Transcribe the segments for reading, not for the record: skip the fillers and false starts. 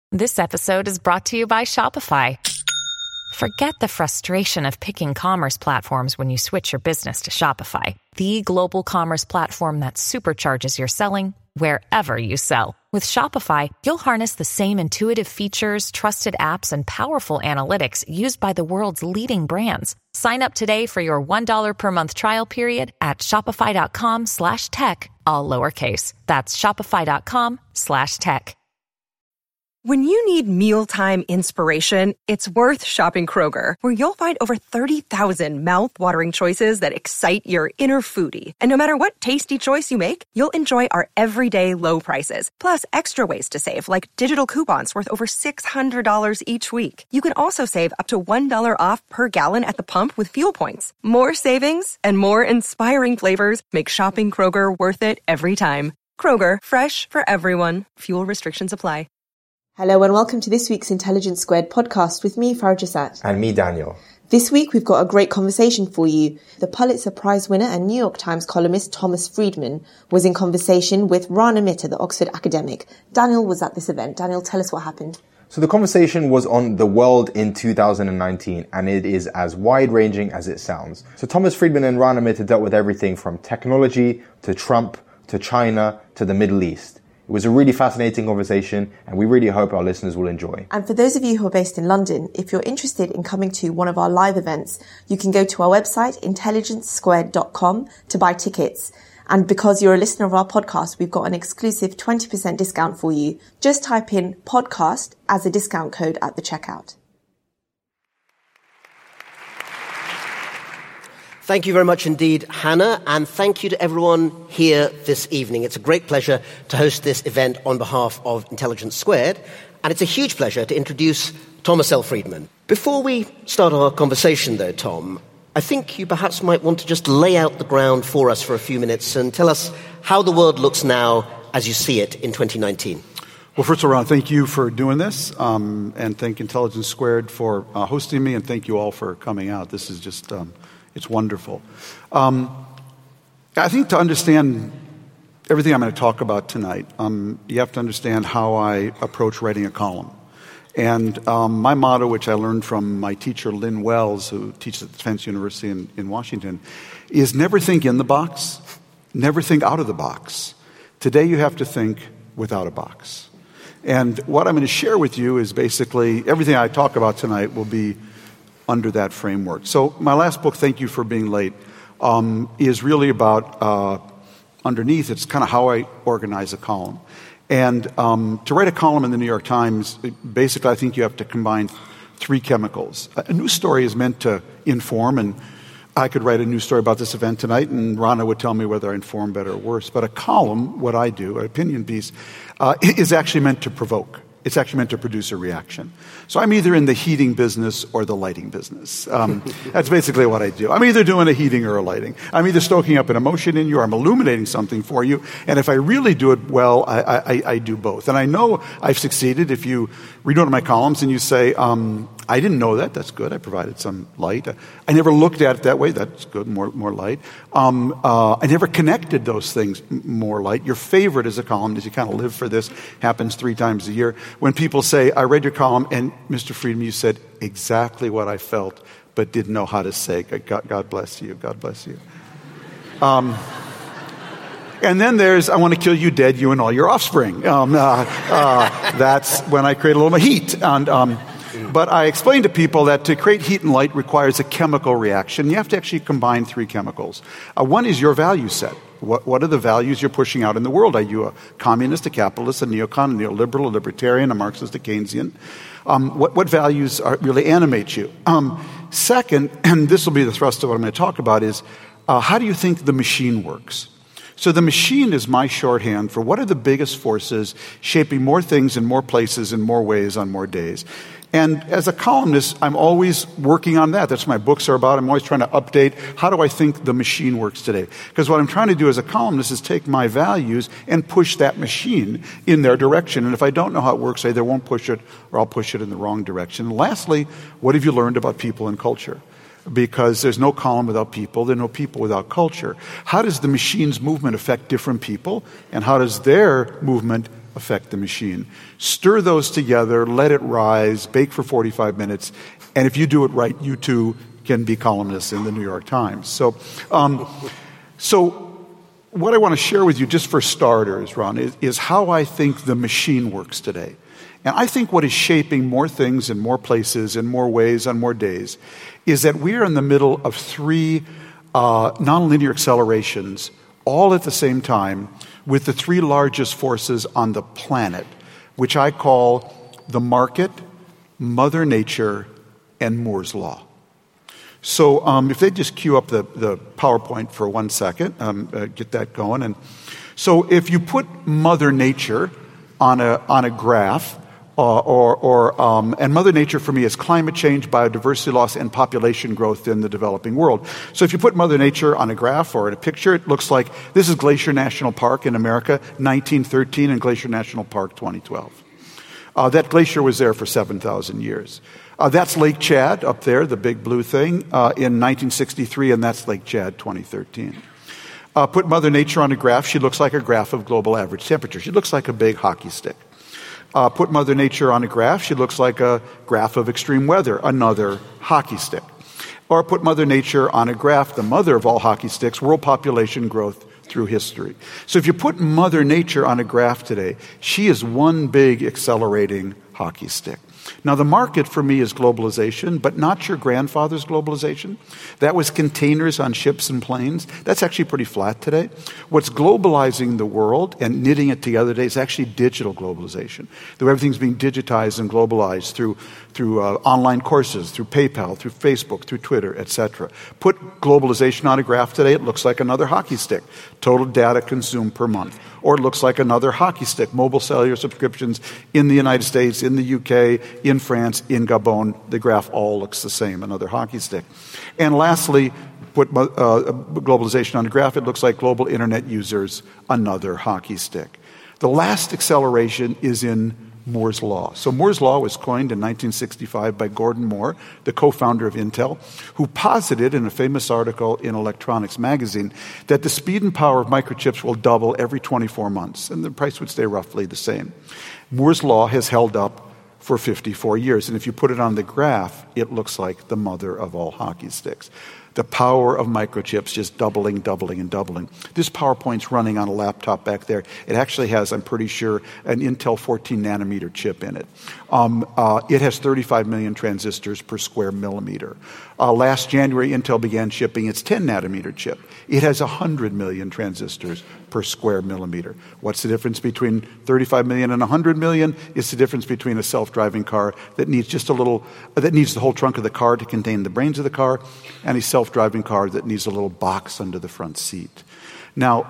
This episode is brought to you by Shopify. Forget the frustration of picking commerce platforms when you switch your business to Shopify, the global commerce platform that supercharges your selling wherever you sell. With Shopify, you'll harness the same intuitive features, trusted apps, and powerful analytics used by the world's leading brands. Sign up today for your $1 per month trial period at shopify.com/tech, all lowercase. That's shopify.com/tech. When you need mealtime inspiration, it's worth shopping Kroger, where you'll find over 30,000 mouth-watering choices that excite your inner foodie. And no matter what tasty choice you make, you'll enjoy our everyday low prices, plus extra ways to save, like digital coupons worth over $600 each week. You can also save up to $1 off per gallon at the pump with fuel points. More savings and more inspiring flavors make shopping Kroger worth it every time. Kroger, fresh for everyone. Fuel restrictions apply. Hello and welcome to this week's Intelligence Squared podcast with me, Farah Jasat. And me, Daniel. This week we've got a great conversation for you. The Pulitzer Prize winner and New York Times columnist Thomas Friedman was in conversation with Rana Mitter, the Oxford academic. Daniel was at this event. Daniel, tell us what happened. So the conversation was on the world in 2019, and it is as wide-ranging as it sounds. So Thomas Friedman and Rana Mitter dealt with everything from technology to Trump to China to the Middle East. It was a really fascinating conversation, and we really hope our listeners will enjoy. And for those of you who are based in London, if you're interested in coming to one of our live events, you can go to our website, intelligencesquared.com, to buy tickets. And because you're a listener of our podcast, we've got an exclusive 20% discount for you. Just type in podcast as a discount code at the checkout. Thank you very much indeed, Hannah, and thank you to everyone here this evening. It's a great pleasure to host this event on behalf of Intelligence Squared, and it's a huge pleasure to introduce Thomas L. Friedman. Before we start our conversation, though, Tom, I think you perhaps might want to just lay out the ground for us for a few minutes and tell us how the world looks now as you see it in 2019. Well, first of all, thank you for doing this, and thank Intelligence Squared for hosting me, and thank you all for coming out. This is just... It's wonderful. I think to understand everything I'm going to talk about tonight, you have to understand how I approach writing a column. And my motto, which I learned from my teacher, Lynn Wells, who teaches at Defense University in Washington, is never think in the box, never think out of the box. Today you have to think without a box. And what I'm going to share with you is basically everything I talk about tonight will be under that framework. So my last book, Thank You for Being Late, is really about, underneath, it's kind of how I organize a column. And to write a column in the New York Times, basically I think you have to combine three chemicals. A news story is meant to inform, and I could write a news story about this event tonight, and Rana would tell me whether I inform better or worse. But a column, what I do, an opinion piece, is actually meant to provoke. It's actually meant to produce a reaction. So I'm either in the heating business or the lighting business. That's basically what I do. I'm either doing a heating or a lighting. I'm either stoking up an emotion in you or I'm illuminating something for you. And if I really do it well, I do both. And I know I've succeeded if you read one of my columns and you say, I didn't know that. That's good. I provided some light. I never looked at it that way. That's good. More light. I never connected those things. More light. Your favorite as a columnist, you kind of live for this, happens 3 times a year. When people say, I read your column, and Mr. Friedman, you said exactly what I felt, but didn't know how to say. God bless you. God bless you. And then there's, I want to kill you dead, you and all your offspring. That's when I create a little heat. But I explain to people that to create heat and light requires a chemical reaction. You have to actually combine 3 chemicals. One is your value set. What are the values you're pushing out in the world? Are you a communist, a capitalist, a neocon, a neoliberal, a libertarian, a Marxist, a Keynesian? What values really animate you? Second, and this will be the thrust of what I'm going to talk about, is how do you think the machine works? So the machine is my shorthand for what are the biggest forces shaping more things in more places in more ways on more days. And as a columnist, I'm always working on that. That's what my books are about. I'm always trying to update. How do I think the machine works today? Because what I'm trying to do as a columnist is take my values and push that machine in their direction. And if I don't know how it works, I either won't push it or I'll push it in the wrong direction. And lastly, what have you learned about people and culture? Because there's no column without people. There are no people without culture. How does the machine's movement affect different people? And how does their movement affect the machine. Stir those together, let it rise, bake for 45 minutes, and if you do it right, you too can be columnists in the New York Times. So what I want to share with you, just for starters, Ron, is how I think the machine works today. And I think what is shaping more things in more places, in more ways, on more days, is that we are in the middle of three nonlinear accelerations all at the same time with the three largest forces on the planet, which I call the market, Mother Nature, and Moore's Law. So if they just cue up the PowerPoint for 1 second, get that going. And so if you put Mother Nature on a graph, and Mother Nature for me is climate change, biodiversity loss, and population growth in the developing world. So if you put Mother Nature on a graph or in a picture, it looks like this is Glacier National Park in America, 1913, and Glacier National Park, 2012. That glacier was there for 7,000 years. That's Lake Chad up there, the big blue thing, in 1963, and that's Lake Chad, 2013. Put Mother Nature on a graph. She looks like a graph of global average temperature. She looks like a big hockey stick. Put Mother Nature on a graph. She looks like a graph of extreme weather, another hockey stick. Or put Mother Nature on a graph, the mother of all hockey sticks, world population growth through history. So if you put Mother Nature on a graph today, she is one big accelerating hockey stick. Now, the market for me is globalization, but not your grandfather's globalization. That was containers on ships and planes. That's actually pretty flat today. What's globalizing the world and knitting it together today is actually digital globalization. Everything's being digitized and globalized through online courses, through PayPal, through Facebook, through Twitter, etc. Put globalization on a graph today, it looks like another hockey stick. Total data consumed per month. Or it looks like another hockey stick, mobile cellular subscriptions in the United States, in the UK, in France, in Gabon. The graph all looks the same, another hockey stick. And lastly, put globalization on a graph, it looks like global internet users, another hockey stick. The last acceleration is in Moore's Law. So Moore's Law was coined in 1965 by Gordon Moore, the co-founder of Intel, who posited in a famous article in Electronics magazine that the speed and power of microchips will double every 24 months, and the price would stay roughly the same. Moore's Law has held up for 54 years, and if you put it on the graph, it looks like the mother of all hockey sticks. The power of microchips just doubling, doubling, and doubling. This PowerPoint's running on a laptop back there. It actually has, I'm pretty sure, an Intel 14 nanometer chip in it. It has 35 million transistors per square millimeter. Last January, Intel began shipping its 10 nanometer chip. It has 100 million transistors per square millimeter. What's the difference between 35 million and 100 million? It's the difference between a self-driving car that needs that needs the whole trunk of the car to contain the brains of the car, and a self-driving car that needs a little box under the front seat. Now,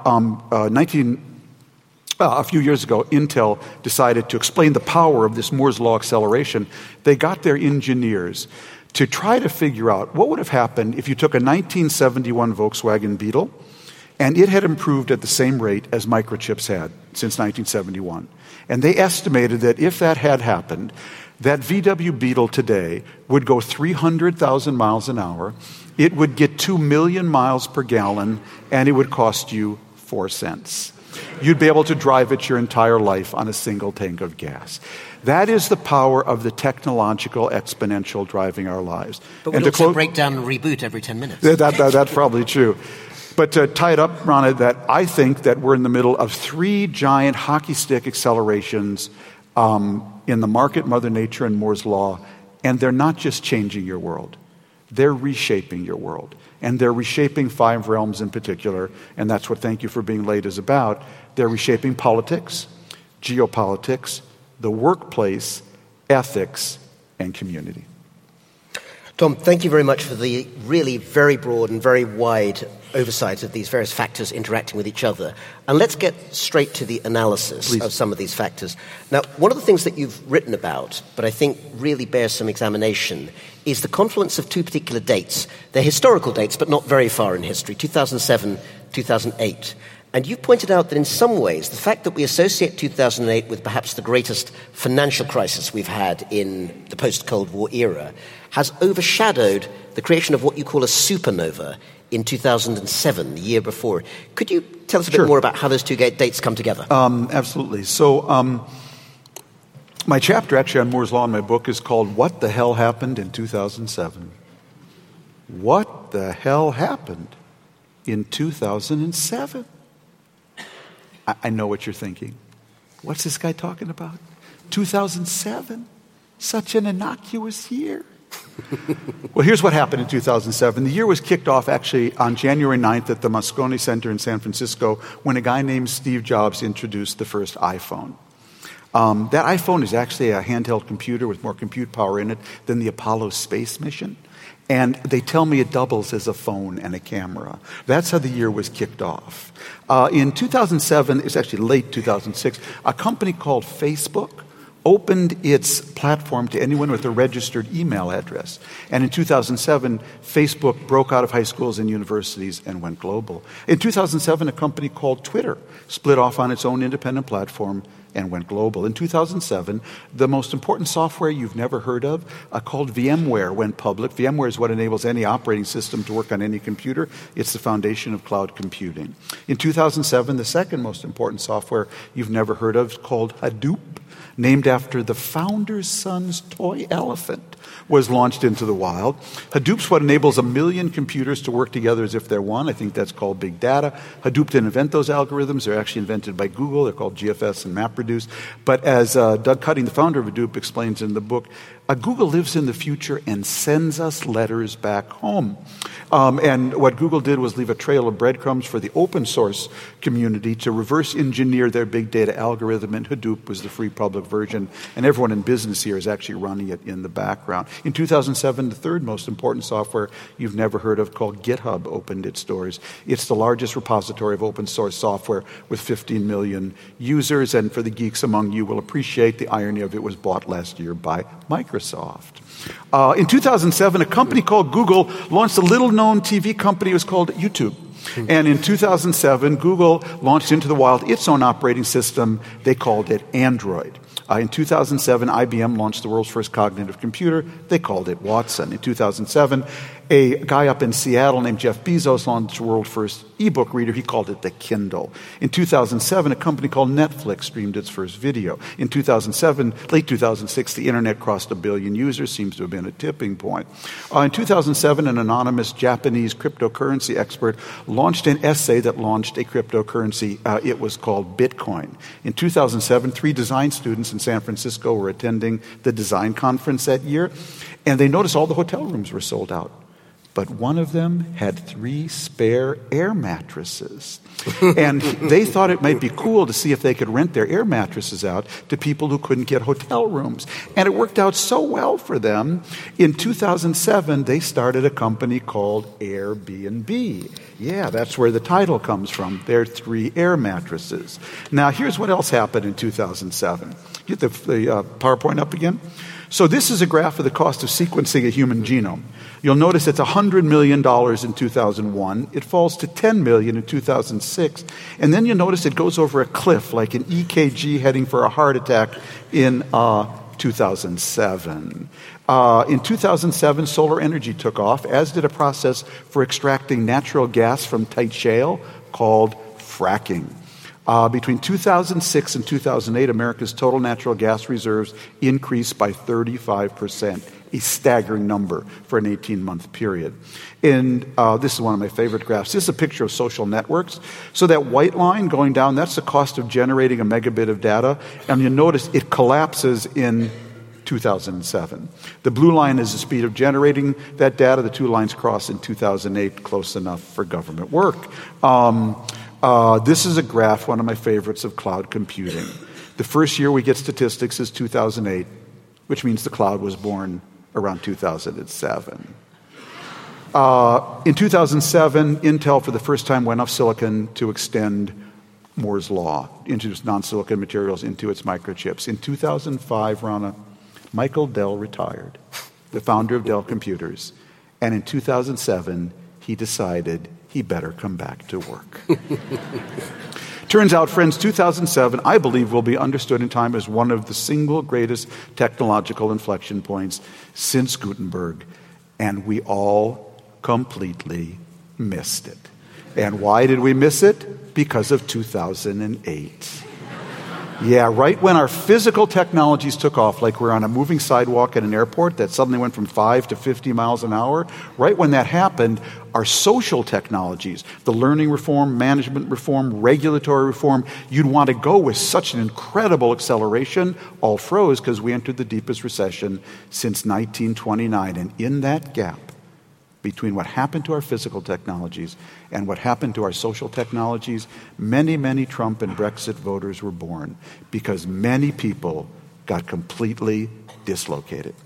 a few years ago, Intel decided to explain the power of this Moore's Law acceleration. They got their engineers to try to figure out what would have happened if you took a 1971 Volkswagen Beetle and it had improved at the same rate as microchips had since 1971. And they estimated that if that had happened, that VW Beetle today would go 300,000 miles an hour, it would get 2 million miles per gallon, and it would cost you 4 cents. You'd be able to drive it your entire life on a single tank of gas. That is the power of the technological exponential driving our lives. But we'd also break down and reboot every 10 minutes. That's probably true. But to tie it up, Rana, that I think that we're in the middle of 3 giant hockey stick accelerations in the market, Mother Nature, and Moore's Law, and they're not just changing your world. They're reshaping your world. And they're reshaping 5 realms in particular, and that's what Thank You for Being Late is about. They're reshaping politics, geopolitics, the workplace, ethics, and community. Tom, thank you very much for the really very broad and very wide oversight of these various factors interacting with each other. And let's get straight to the analysis of some of these factors. Now, one of the things that you've written about, but I think really bears some examination, is the confluence of 2 particular dates. They're historical dates, but not very far in history, 2007, 2008. And you pointed out that in some ways, the fact that we associate 2008 with perhaps the greatest financial crisis we've had in the post-Cold War era has overshadowed the creation of what you call a supernova in 2007, the year before. Could you tell us a bit more about how those two dates come together? Absolutely. So my chapter actually on Moore's Law in my book is called What the Hell Happened in 2007? What the hell happened in 2007? I know what you're thinking. What's this guy talking about? 2007? Such an innocuous year. Well, here's what happened in 2007. The year was kicked off actually on January 9th at the Moscone Center in San Francisco when a guy named Steve Jobs introduced the first iPhone. That iPhone is actually a handheld computer with more compute power in it than the Apollo space mission. And they tell me it doubles as a phone and a camera. That's how the year was kicked off. In 2007, it's actually late 2006, a company called Facebook opened its platform to anyone with a registered email address. And in 2007, Facebook broke out of high schools and universities and went global. In 2007, a company called Twitter split off on its own independent platform and went global. In 2007, the most important software you've never heard of, called VMware, went public. VMware is what enables any operating system to work on any computer. It's the foundation of cloud computing. In 2007, the second most important software you've never heard of, called Hadoop, named after the founder's son's toy elephant, was launched into the wild. Hadoop's what enables 1 million computers to work together as if they're one. I think that's called big data. Hadoop didn't invent those algorithms. They're actually invented by Google. They're called GFS and MapReduce. But as Doug Cutting, the founder of Hadoop, explains in the book, Google lives in the future and sends us letters back home. And what Google did was leave a trail of breadcrumbs for the open source community to reverse engineer their big data algorithm, and Hadoop was the free public version, and everyone in business here is actually running it in the background. In 2007, the third most important software you've never heard of, called GitHub, opened its doors. It's the largest repository of open source software with 15 million users, and for the geeks among you will appreciate the irony of it was bought last year by Microsoft. In 2007, a company called Google launched a little-known TV company. It was called YouTube. And in 2007, Google launched into the wild its own operating system. They called it Android. In 2007, IBM launched the world's first cognitive computer. They called it Watson. In 2007, a guy up in Seattle named Jeff Bezos launched the world's first ebook reader. He called it the Kindle. In 2007, a company called Netflix streamed its first video. In 2007, late 2006, the internet crossed 1 billion users. Seems to have been a tipping point. In 2007, an anonymous Japanese cryptocurrency expert launched an essay that launched a cryptocurrency. It was called Bitcoin. In 2007, 3 design students in San Francisco were attending the design conference that year, and they noticed all the hotel rooms were sold out. But one of them had 3 spare air mattresses. And they thought it might be cool to see if they could rent their air mattresses out to people who couldn't get hotel rooms. And it worked out so well for them. In 2007, they started a company called Airbnb. Yeah, that's where the title comes from. Their 3 air mattresses. Now, here's what else happened in 2007. Get the PowerPoint up again. So this is a graph of the cost of sequencing a human genome. You'll notice it's $100 million in 2001. It falls to $10 million in 2006. And then you'll notice it goes over a cliff, like an EKG heading for a heart attack in 2007. In 2007, solar energy took off, as did a process for extracting natural gas from tight shale called fracking. Between 2006 and 2008, America's total natural gas reserves increased by 35%, a staggering number for an 18-month period. And this is one of my favorite graphs. This is a picture of social networks. So that white line going down, that's the cost of generating a megabit of data. And you'll notice it collapses in 2007. The blue line is the speed of generating that data. The 2 lines cross in 2008, close enough for government work. This is a graph, one of my favorites, of cloud computing. The first year we get statistics is 2008, which means the cloud was born around 2007. In 2007, Intel for the first time went off silicon to extend Moore's Law, introduced non-silicon materials into its microchips. In 2005, Rana, Michael Dell retired, the founder of Dell Computers. And in 2007, he decided he better come back to work. Turns out, friends, 2007, I believe, will be understood in time as one of the single greatest technological inflection points since Gutenberg. And we all completely missed it. And why did we miss it? Because of 2008. Yeah, right when our physical technologies took off, like we're on a moving sidewalk at an airport that suddenly went from 5 to 50 miles an hour, right when that happened, our social technologies, the learning reform, management reform, regulatory reform, you'd want to go with such an incredible acceleration, all froze because we entered the deepest recession since 1929. And in that gap between what happened to our physical technologies and what happened to our social technologies, many, many Trump and Brexit voters were born because many people got completely dislocated.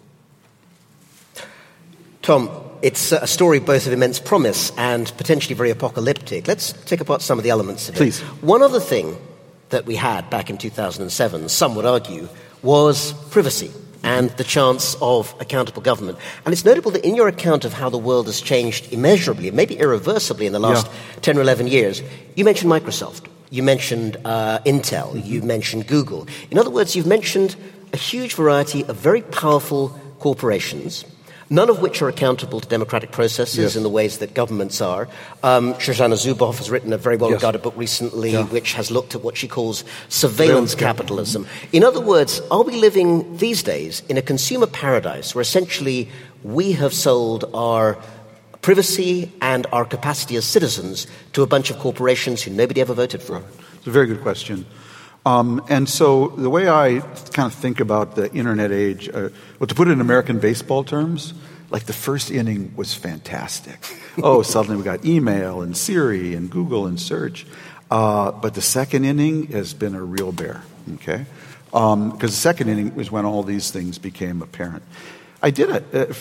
Tom, it's a story both of immense promise and potentially very apocalyptic. Let's take apart some of the elements of it. Please. One other thing that we had back in 2007, some would argue, was privacy and the chance of accountable government. And it's notable that in your account of how the world has changed immeasurably, maybe irreversibly in the last 10 or 11 years, you mentioned Microsoft, you mentioned Intel, you mentioned Google. In other words, you've mentioned a huge variety of very powerful corporations, none of which are accountable to democratic processes in the ways that governments are. Shoshana Zuboff has written a very well-regarded book recently which has looked at what she calls surveillance capitalism. In other words, are we living these days in a consumer paradise where essentially we have sold our privacy and our capacity as citizens to a bunch of corporations who nobody ever voted for? It's a very good question. And so the way I kind of think about the internet age, well, to put it in American baseball terms, like the first inning was fantastic. Suddenly we got email and Siri and Google and search. But the second inning has been a real bear, okay? Because the second inning was when all these things became apparent. I did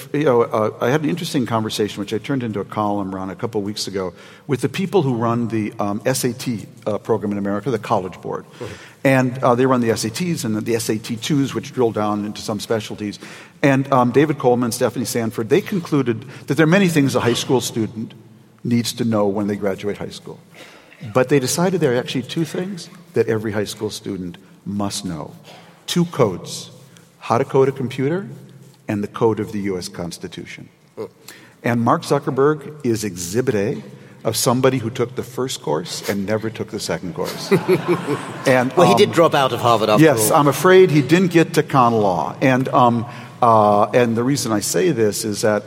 I had an interesting conversation, which I turned into a column around a couple of weeks ago, with the people who run the SAT program in America, the College Board. And they run the SATs and the SAT2s, which drill down into some specialties. And David Coleman, Stephanie Sanford, they concluded that there are many things a high school student needs to know when they graduate high school. But they decided there are actually two things that every high school student must know. Two codes: how to code a computer and the code of the U.S. Constitution. And Mark Zuckerberg is Exhibit A of somebody who took the first course and never took the second course. And he did drop out of Harvard after all. Yes, I'm afraid he didn't get to con law. And the reason I say this is that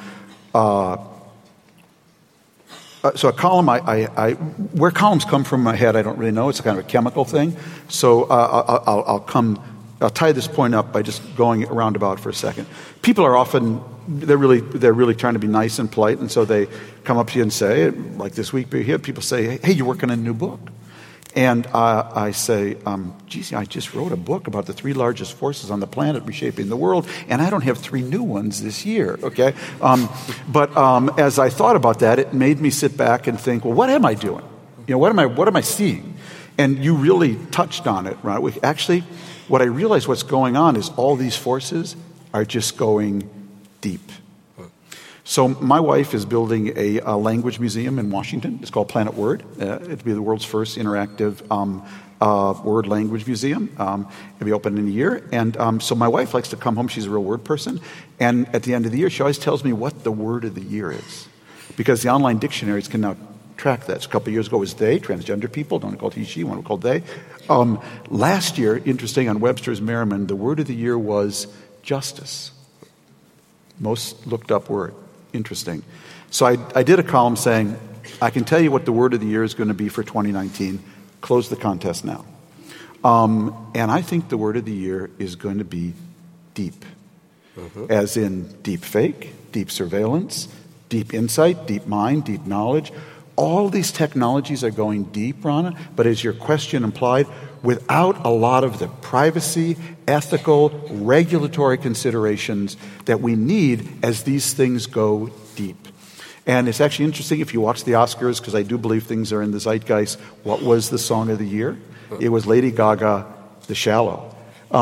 so a column, where columns come from my head, I don't really know. It's a kind of a chemical thing. So I'll tie this point up by just going roundabout for a second. People are often, they're really trying to be nice and polite, and so they come up to you and say, like this week, people say, hey, you're working on a new book. And I say, geez, I just wrote a book about the 3 largest forces on the planet reshaping the world, and I don't have 3 new ones this year, okay? But as I thought about that, it made me sit back and think, well, what am I doing? What am I seeing? And you really touched on it, right? Actually, what I realized what's going on is all these forces are just going deep. So my wife is building a language museum in Washington. It's called Planet Word. It'll be the world's first interactive word language museum. It'll be open in a year. And so my wife likes to come home. She's a real word person. And at the end of the year, she always tells me what the word of the year is. Because the online dictionaries can now track that. So a couple of years ago it was they, transgender people. One called he, she, one called they. Last year, interesting, on Webster's Merriman, the word of the year was justice. Most looked up word. Interesting. So I did a column saying, I can tell you what the word of the year is going to be for 2019. Close the contest now. And I think the word of the year is going to be deep. As in deep fake, deep surveillance, deep insight, deep mind, deep knowledge. All these technologies are going deep, Rana, but as your question implied, without a lot of the privacy, ethical, regulatory considerations that we need as these things go deep. And it's actually interesting if you watch the Oscars, because I do believe things are in the zeitgeist. What was the song of the year? It was Lady Gaga, The Shallow.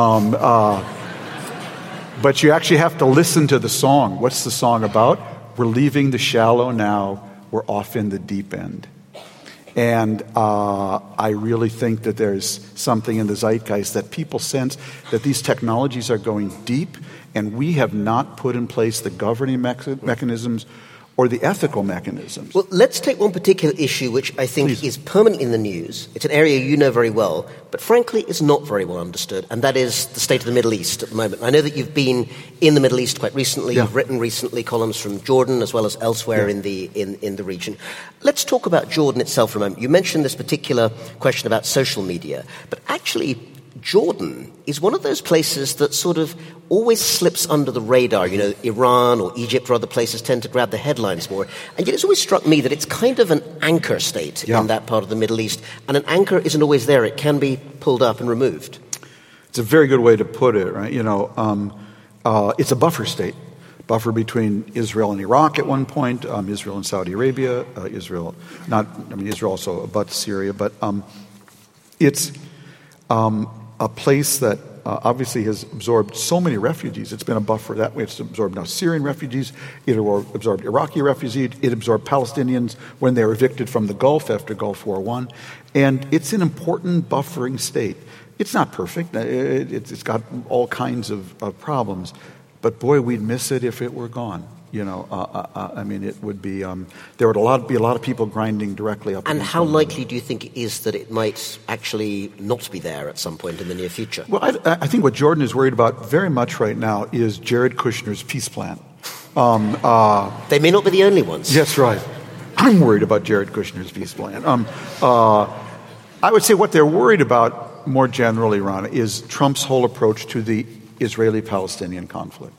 But you actually have to listen to the song. What's the song about? We're leaving the shallow now. We're off in the deep end. And I really think that there's something in the zeitgeist that people sense that these technologies are going deep, and we have not put in place the governing mechanisms or the ethical mechanisms. Well, let's take one particular issue which I think is permanent in the news. It's an area you know very well, but frankly is not very well understood, and that is the state of the Middle East at the moment. I know that you've been in the Middle East quite recently. Yeah. You've written recently columns from Jordan as well as elsewhere in the region. Let's talk about Jordan itself for a moment. You mentioned this particular question about social media, but actually Jordan is one of those places that sort of always slips under the radar. You know, Iran or Egypt or other places tend to grab the headlines more. And yet it's always struck me that it's kind of an anchor state in that part of the Middle East. And an anchor isn't always there. It can be pulled up and removed. It's a very good way to put it, right? You know, it's a buffer state. Buffer between Israel and Iraq at one point, Israel and Saudi Arabia, Israel also abuts Syria, but it's a place that obviously has absorbed so many refugees. It's been a buffer that way. It's absorbed now Syrian refugees. It absorbed Iraqi refugees. It absorbed Palestinians when they were evicted from the Gulf after Gulf War I. And it's an important buffering state. It's not perfect. It's got all kinds of problems. But boy, we'd miss it if it were gone. You know, I mean, it would be, there would be a lot of people grinding directly up. And how likely do you think it is that it might actually not be there at some point in the near future? Well, I think what Jordan is worried about very much right now is Jared Kushner's peace plan. They may not be the only ones. That's right. I'm worried about Jared Kushner's peace plan. I would say what they're worried about more generally, Rana, is Trump's whole approach to the Israeli-Palestinian conflict.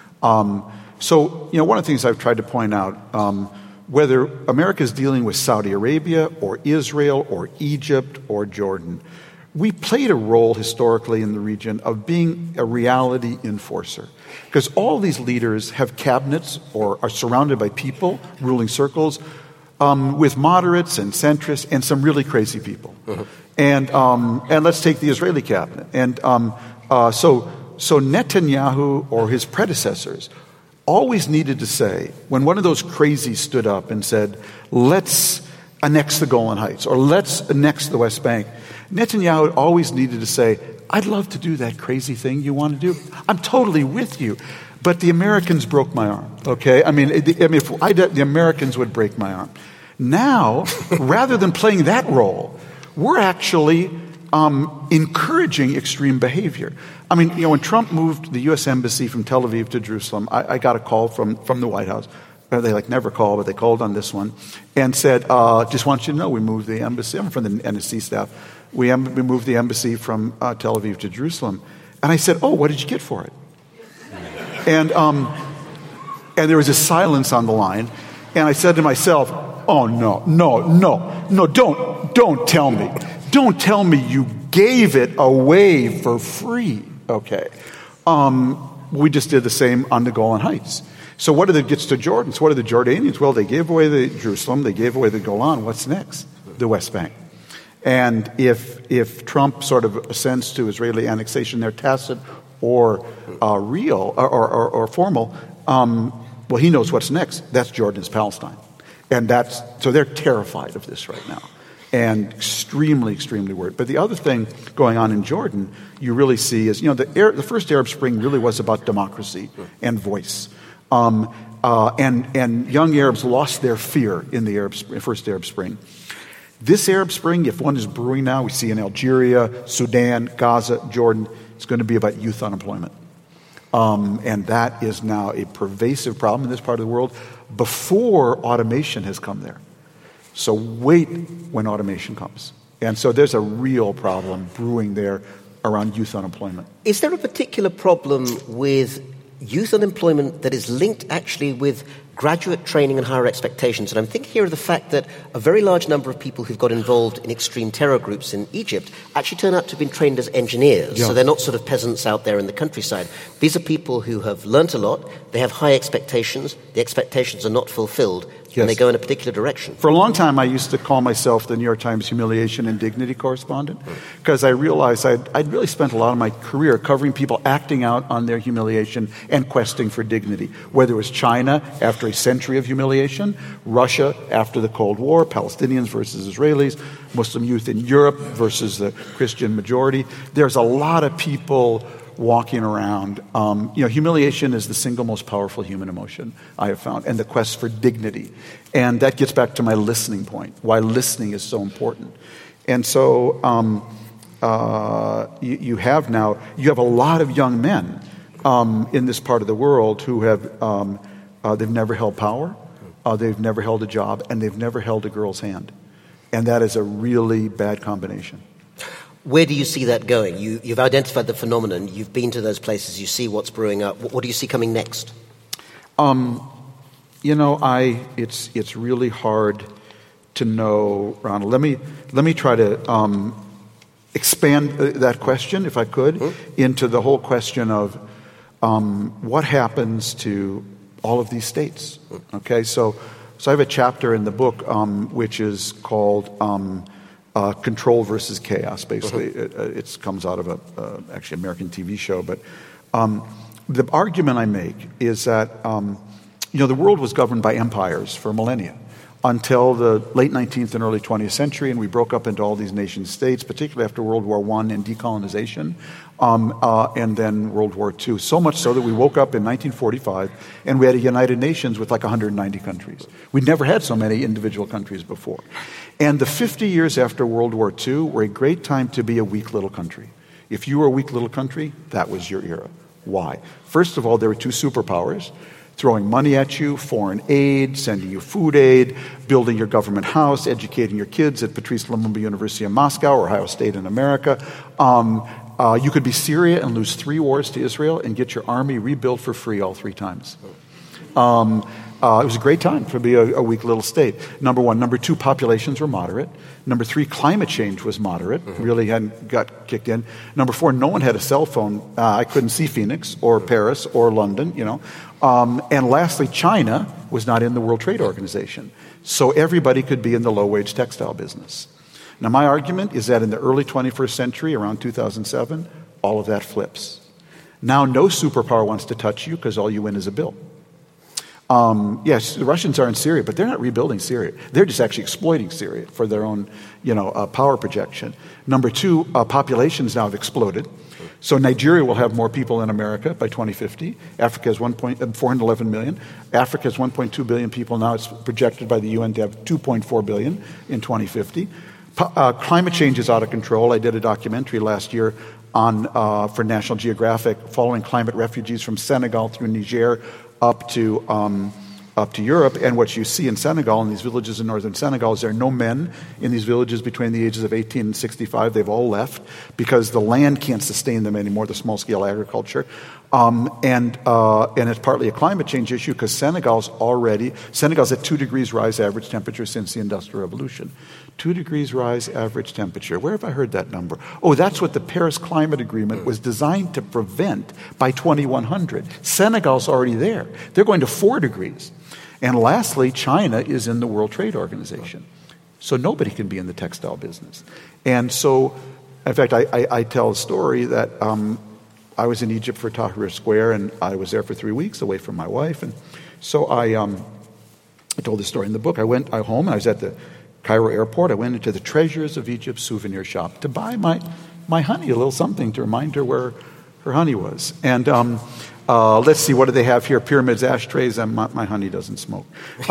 So, you know, one of the things I've tried to point out, whether America is dealing with Saudi Arabia or Israel or Egypt or Jordan, we played a role historically in the region of being a reality enforcer. Because all these leaders have cabinets or are surrounded by people, ruling circles, with moderates and centrists and some really crazy people. Mm-hmm. And let's take the Israeli cabinet. And so Netanyahu or his predecessors always needed to say, when one of those crazies stood up and said, let's annex the Golan Heights or let's annex the West Bank, Netanyahu always needed to say, I'd love to do that crazy thing you want to do. I'm totally with you. But the Americans broke my arm, okay? I mean, if I did, the Americans would break my arm. Now, rather than playing that role, we're actually encouraging extreme behavior. I mean, you know, when Trump moved the U.S. Embassy from Tel Aviv to Jerusalem, I got a call from the White House. They never call, but they called on this one and said, just want you to know, we moved the embassy. I'm from the NSC staff. We moved the embassy from Tel Aviv to Jerusalem. And I said, oh, what did you get for it? And there was a silence on the line. And I said to myself, oh, no, don't tell me. Don't tell me you gave it away for free. Okay. We just did the same on the Golan Heights. So what gets to Jordan? So what are the Jordanians? Well, they gave away the Jerusalem. They gave away the Golan. What's next? The West Bank. And if Trump sort of ascends to Israeli annexation, they're tacit or real or formal, well, he knows what's next. That's Jordan's Palestine. And so they're terrified of this right now. And extremely, extremely worried. But the other thing going on in Jordan, you really see is, you know, the first Arab Spring really was about democracy and voice. And young Arabs lost their fear in the first Arab Spring. This Arab Spring, if one is brewing now, we see in Algeria, Sudan, Gaza, Jordan, it's going to be about youth unemployment. And that is now a pervasive problem in this part of the world before automation has come there. So wait when automation comes. And so there's a real problem brewing there around youth unemployment. Is there a particular problem with youth unemployment that is linked actually with graduate training and higher expectations? And I'm thinking here of the fact that a very large number of people who've got involved in extreme terror groups in Egypt actually turn out to have been trained as engineers. Yeah. So they're not sort of peasants out there in the countryside. These are people who have learnt a lot. They have high expectations. The expectations are not fulfilled. Yes. And they go in a particular direction. For a long time, I used to call myself the New York Times humiliation and dignity correspondent because I realized I'd really spent a lot of my career covering people acting out on their humiliation and questing for dignity, whether it was China after a century of humiliation, Russia after the Cold War, Palestinians versus Israelis, Muslim youth in Europe versus the Christian majority. There's a lot of people walking around. Humiliation is the single most powerful human emotion I have found, and the quest for dignity. And that gets back to my listening point, why listening is so important. And so you have a lot of young men in this part of the world who have, they've never held power, they've never held a job, and they've never held a girl's hand. And that is a really bad combination. Where do you see that going? You've identified the phenomenon. You've been to those places. You see what's brewing up. What do you see coming next? It's really hard to know, Ronald. Let me try to expand that question, if I could, into the whole question of what happens to all of these states. Okay, so I have a chapter in the book which is called Control versus Chaos. Basically, it comes out of actually American TV show. But the argument I make is that the world was governed by empires for millennia until the late 19th and early 20th century, and we broke up into all these nation states, particularly after World War I and decolonization, and then World War II. So much so that we woke up in 1945 and we had a United Nations with like 190 countries. We'd never had so many individual countries before. And the 50 years after World War II were a great time to be a weak little country. If you were a weak little country, that was your era. Why? First of all, there were two superpowers throwing money at you, foreign aid, sending you food aid, building your government house, educating your kids at Patrice Lumumba University in Moscow or Ohio State in America. You could be Syria and lose 3 wars to Israel and get your army rebuilt for free all 3 times. It was a great time to be a weak little state. Number one. Number two, populations were moderate. Number three, climate change was moderate, really hadn't got kicked in. Number four, no one had a cell phone. I couldn't see Phoenix or Paris or London, And lastly, China was not in the World Trade Organization. So everybody could be in the low-wage textile business. Now, my argument is that in the early 21st century, around 2007, all of that flips. Now, no superpower wants to touch you because all you win is a bill. Yes, the Russians are in Syria, but they're not rebuilding Syria. They're just actually exploiting Syria for their own, power projection. Number two, populations now have exploded. So Nigeria will have more people than America by 2050. Africa has 411 million. Africa has 1.2 billion people now. It's projected by the UN to have 2.4 billion in 2050. Climate change is out of control. I did a documentary last year for National Geographic following climate refugees from Senegal through Niger up to Europe. And what you see in Senegal, in these villages in northern Senegal, is there are no men in these villages between the ages of 18 and 65. They've all left because the land can't sustain them anymore, the small-scale agriculture. And it's partly a climate change issue because Senegal's at 2 degrees rise average temperature since the Industrial Revolution. 2 degrees rise average temperature. Where have I heard that number? Oh, that's what the Paris Climate Agreement was designed to prevent by 2100. Senegal's already there. They're going to 4 degrees. And lastly, China is in the World Trade Organization. So nobody can be in the textile business. And so, in fact, I tell a story that I was in Egypt for Tahrir Square, and I was there for 3 weeks away from my wife. And so I told this story in the book. I went home, and I was at the Cairo airport. I went into the Treasures of Egypt souvenir shop to buy my honey, a little something to remind her where her honey was. And let's see, what do they have here? Pyramids, ashtrays, and my honey doesn't smoke.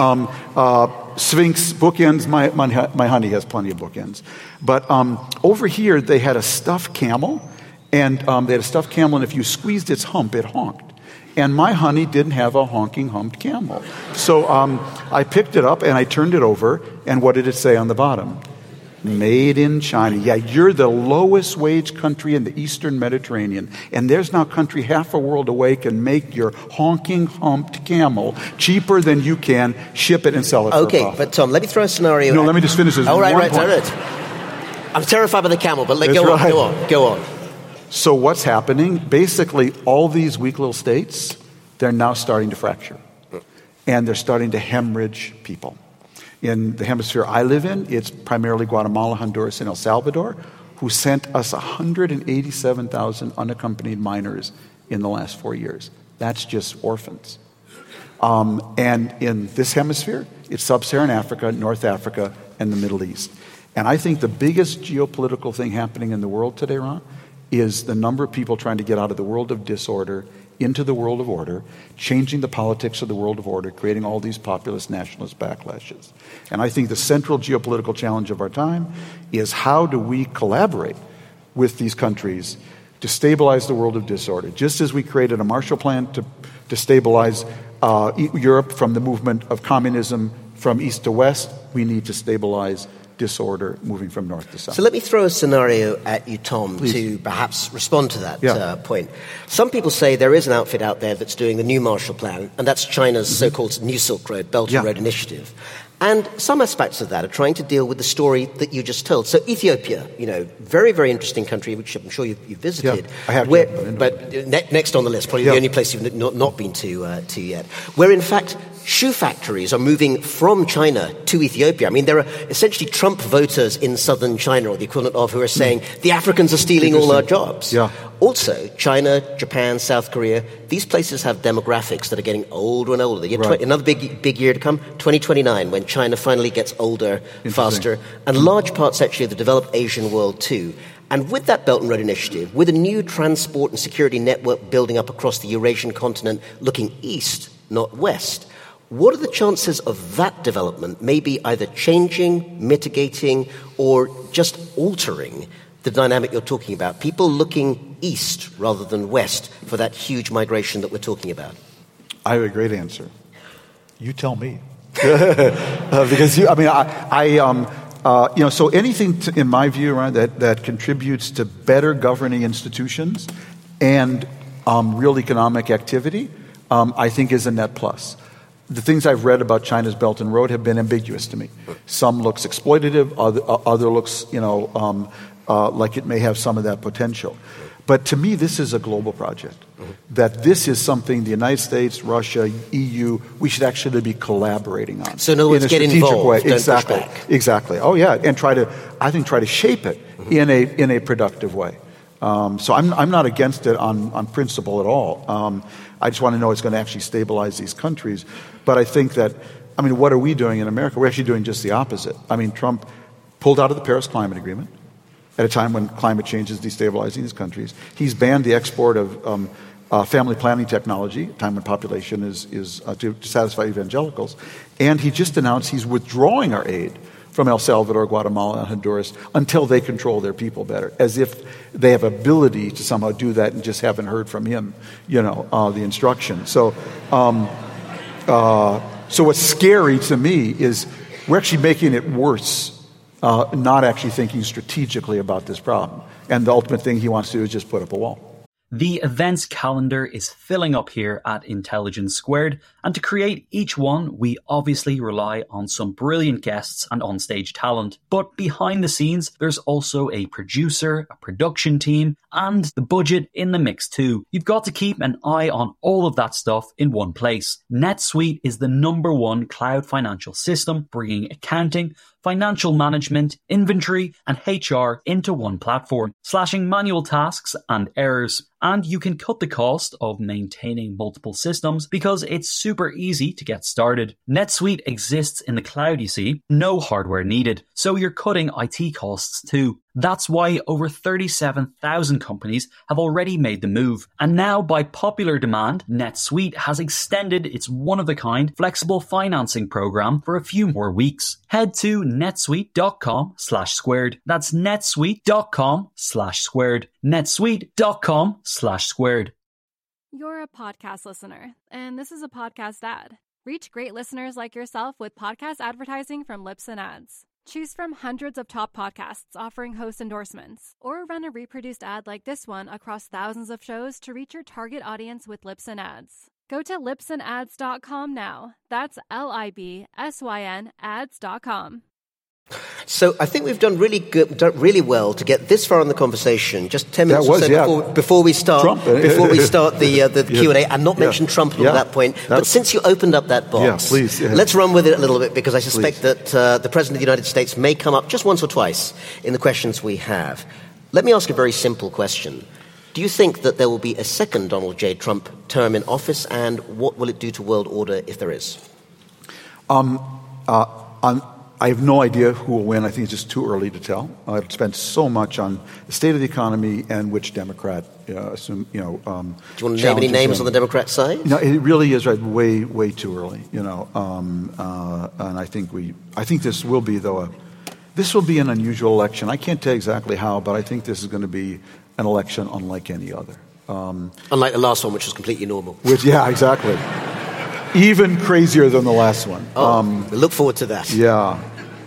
Sphinx, bookends. My honey has plenty of bookends. But over here, they had a stuffed camel, and they had a stuffed camel, and if you squeezed its hump, it honked. And my honey didn't have a honking, humped camel. So I picked it up, and I turned it over, and what did it say on the bottom? Made in China. Yeah, you're the lowest wage country in the Eastern Mediterranean, and there's now a country half a world away can make your honking, humped camel cheaper than you can ship it and sell it for a profit. Okay, but Tom, let me throw a scenario. No, let me just finish this. All right. I'm terrified by the camel, but go on. So what's happening? Basically, all these weak little states, they're now starting to fracture. And they're starting to hemorrhage people. In the hemisphere I live in, it's primarily Guatemala, Honduras, and El Salvador, who sent us 187,000 unaccompanied minors in the last 4 years. That's just orphans. And in this hemisphere, it's Sub-Saharan Africa, North Africa, and the Middle East. And I think the biggest geopolitical thing happening in the world today, Ron, is the number of people trying to get out of the world of disorder into the world of order, changing the politics of the world of order, creating all these populist nationalist backlashes. And I think the central geopolitical challenge of our time is how do we collaborate with these countries to stabilize the world of disorder? Just as we created a Marshall Plan to stabilize Europe from the movement of communism from east to west, we need to stabilize disorder moving from north to south. So let me throw a scenario at you, Tom, Please. to perhaps respond to that point. Some people say there is an outfit out there that's doing the new Marshall Plan, and that's China's so-called New Silk Road, Belt and Road Initiative. And some aspects of that are trying to deal with the story that you just told. So Ethiopia, very, very interesting country, which I'm sure you've visited. Yeah, I have. But next on the list, probably the only place you've not been to yet, where in fact shoe factories are moving from China to Ethiopia. I mean, there are essentially Trump voters in southern China, or the equivalent of, who are saying the Africans are stealing all our jobs. Yeah. Also, China, Japan, South Korea, these places have demographics that are getting older and older. Another big year to come, 2029, when China finally gets older, faster, and large parts actually of the developed Asian world too. And with that Belt and Road Initiative, with a new transport and security network building up across the Eurasian continent looking east, not west, what are the chances of that development maybe either changing, mitigating, or just altering the dynamic you're talking about? People looking east rather than west for that huge migration that we're talking about. I have a great answer. You tell me. Because so anything in my view, right, that contributes to better governing institutions and real economic activity, I think is a net plus. The things I've read about China's Belt and Road have been ambiguous to me. Some looks exploitative, other looks, like it may have some of that potential. But to me, this is a global project. That this is something the United States, Russia, EU, we should actually be collaborating on. So in other words, get involved, way. Don't Exactly. push back. Exactly. Oh yeah, and try to shape it in a productive way. So I'm not against it on principle at all. I just want to know it's going to actually stabilize these countries. But I think that, what are we doing in America? We're actually doing just the opposite. Trump pulled out of the Paris Climate Agreement at a time when climate change is destabilizing these countries. He's banned the export of family planning technology, a time when population is to satisfy evangelicals. And he just announced he's withdrawing our aid from El Salvador, Guatemala, and Honduras until they control their people better, as if they have ability to somehow do that and just haven't heard from him, the instruction. So what's scary to me is we're actually making it worse, not actually thinking strategically about this problem. And the ultimate thing he wants to do is just put up a wall. The events calendar is filling up here at Intelligence Squared, and to create each one, we obviously rely on some brilliant guests and onstage talent. But behind the scenes, there's also a producer, a production team, and the budget in the mix too. You've got to keep an eye on all of that stuff in one place. NetSuite is the #1 cloud financial system, bringing accounting, financial management, inventory, and HR into one platform, slashing manual tasks and errors. And you can cut the cost of maintaining multiple systems because it's super easy to get started. NetSuite exists in the cloud, you see, no hardware needed, so you're cutting IT costs too. That's why over 37,000 companies have already made the move. And now, by popular demand, NetSuite has extended its one-of-a-kind flexible financing program for a few more weeks. Head to netsuite.com/squared. That's netsuite.com/squared. netsuite.com/squared. You're a podcast listener, and this is a podcast ad. Reach great listeners like yourself with podcast advertising from Libsyn Ads. Choose from hundreds of top podcasts offering host endorsements, or run a reproduced ad like this one across thousands of shows to reach your target audience with Libsyn Ads. Go to libsynads.com now. That's LIBSYN ads.com. So I think we've done really well to get this far in the conversation. Just 10 minutes or so before we start Trump. the Q&A, and not mention Trump at that point. But since you opened up that box, let's run with it a little bit, because I suspect that the President of the United States may come up just once or twice in the questions we have. Let me ask a very simple question. Do you think that there will be a second Donald J. Trump term in office, and what will it do to world order if there is? I have no idea who will win. I think it's just too early to tell. I've spent so much on the state of the economy and which Democrat assume. Do you want to name any names on the Democrat side? No, it really is way too early. And I think this will be this will be an unusual election. I can't tell you exactly how, but I think this is going to be an election unlike any other. Unlike the last one, which was completely normal. Yeah, exactly. Even crazier than the last one. We look forward to that. Yeah.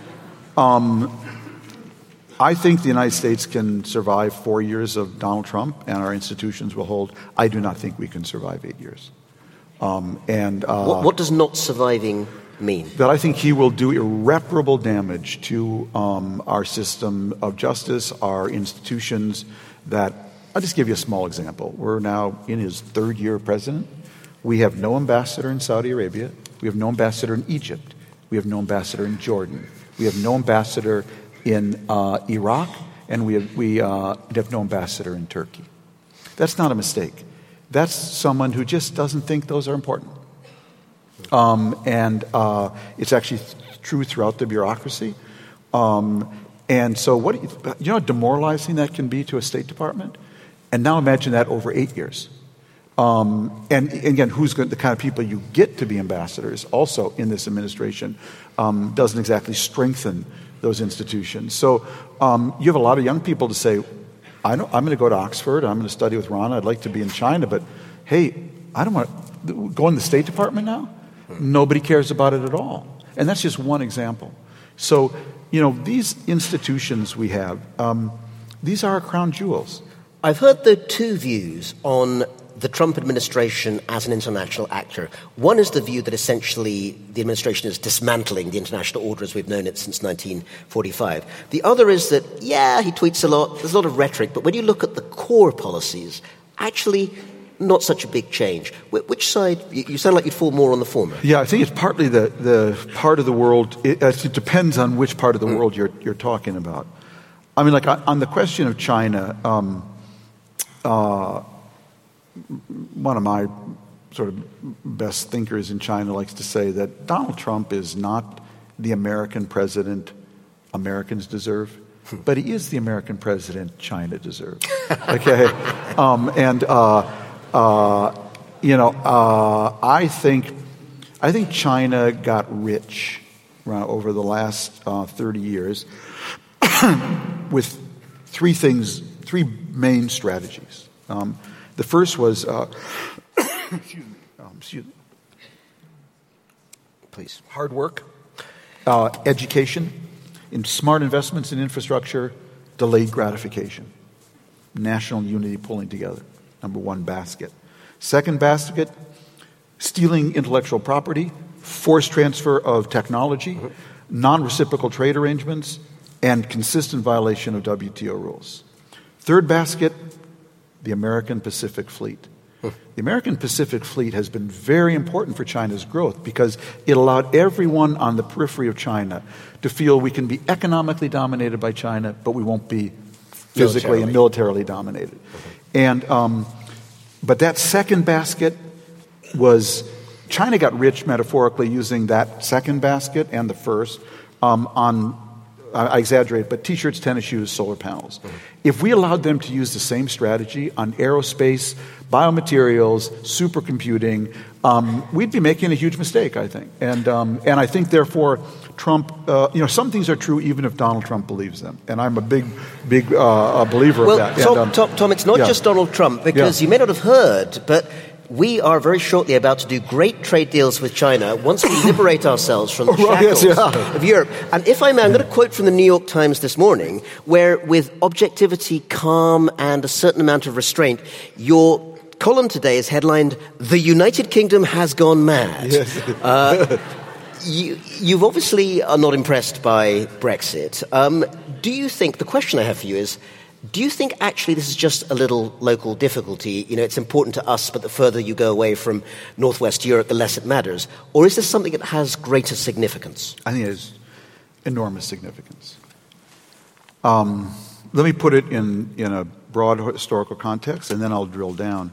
I think the United States can survive 4 years of Donald Trump, and our institutions will hold. I do not think we can survive 8 years. What does not surviving mean? That I think he will do irreparable damage to our system of justice, our institutions. I'll just give you a small example. We're now in his third year of president. We have no ambassador in Saudi Arabia. We have no ambassador in Egypt. We have no ambassador in Jordan. We have no ambassador in Iraq, and we have no ambassador in Turkey. That's not a mistake. That's someone who just doesn't think those are important. It's actually true throughout the bureaucracy. And so what you know how demoralizing that can be to a State Department? And now imagine that over 8 years. And again, the kind of people you get to be ambassadors also in this administration doesn't exactly strengthen those institutions. So you have a lot of young people to say, I'm going to go to Oxford, I'm going to study with Rana, I'd like to be in China, but hey, I don't want to go in the State Department now? Nobody cares about it at all. And that's just one example. So, these institutions we have, these are our crown jewels. I've heard the two views on the Trump administration as an international actor. One is the view that essentially the administration is dismantling the international order as we've known it since 1945. The other is that, he tweets a lot, there's a lot of rhetoric, but when you look at the core policies, actually not such a big change. Which side? You sound like you'd fall more on the former. Yeah, I think it's partly the part of the world, it depends on which part of the world you're talking about. I mean, like on the question of China, one of my sort of best thinkers in China likes to say that Donald Trump is not the American president Americans deserve, but he is the American president China deserves. Okay? I think China got rich over the last 30 years with three main strategies. The first was, excuse me. Please. Hard work, education, in smart investments in infrastructure, delayed gratification, national unity pulling together. Number one basket. Second basket, stealing intellectual property, forced transfer of technology, non-reciprocal trade arrangements, and consistent violation of WTO rules. Third basket, the American Pacific Fleet. The American Pacific Fleet has been very important for China's growth because it allowed everyone on the periphery of China to feel we can be economically dominated by China, but we won't be physically and militarily dominated. But that second basket was, China got rich metaphorically using that second basket and the first I exaggerate, but T-shirts, tennis shoes, solar panels. If we allowed them to use the same strategy on aerospace, biomaterials, supercomputing, we'd be making a huge mistake, I think. And I think, therefore, Trump, some things are true even if Donald Trump believes them. And I'm a big believer of that. Tom, it's not just Donald Trump, because you may not have heard, but we are very shortly about to do great trade deals with China once we liberate ourselves from the shackles of Europe. And if I may, I'm going to quote from the New York Times this morning, where with objectivity, calm, and a certain amount of restraint, your column today is headlined, "The United Kingdom has gone mad." Yes. You've obviously are not impressed by Brexit. Do you think, the question I have for you is, do you think actually this is just a little local difficulty? It's important to us, but the further you go away from Northwest Europe, the less it matters. Or is this something that has greater significance? I think it has enormous significance. Let me put it in a broad historical context, and then I'll drill down.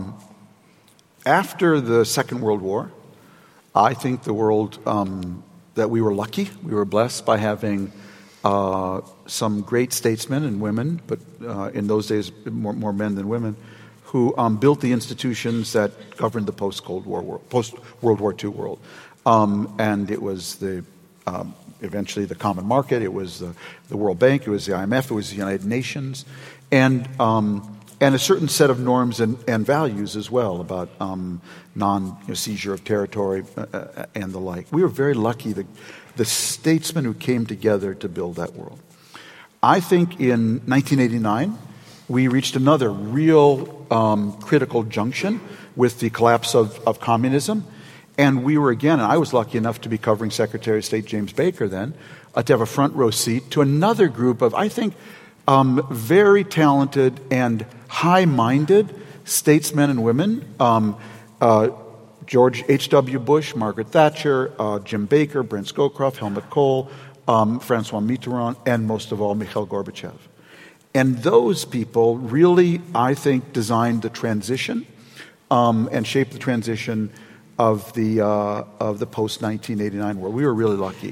After the Second World War, I think the world that we were lucky. We were blessed by having some great statesmen and women, but in those days more men than women, who built the institutions that governed the post-World War II world. And it was eventually the Common Market, it was the World Bank, it was the IMF, it was the United Nations, and a certain set of norms and values as well about non-seizure of territory and the like. We were very lucky, the statesmen who came together to build that world. I think in 1989, we reached another real critical junction with the collapse of communism. And we were again, and I was lucky enough to be covering Secretary of State James Baker then, to have a front row seat to another group of, I think, very talented and high-minded statesmen and women. George H.W. Bush, Margaret Thatcher, Jim Baker, Brent Scowcroft, Helmut Kohl, Francois Mitterrand, and most of all, Mikhail Gorbachev. And those people really, I think, designed the transition and shaped the transition of the post-1989 world. We were really lucky.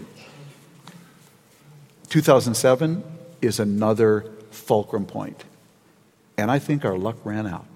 2007 is another fulcrum point. And I think our luck ran out.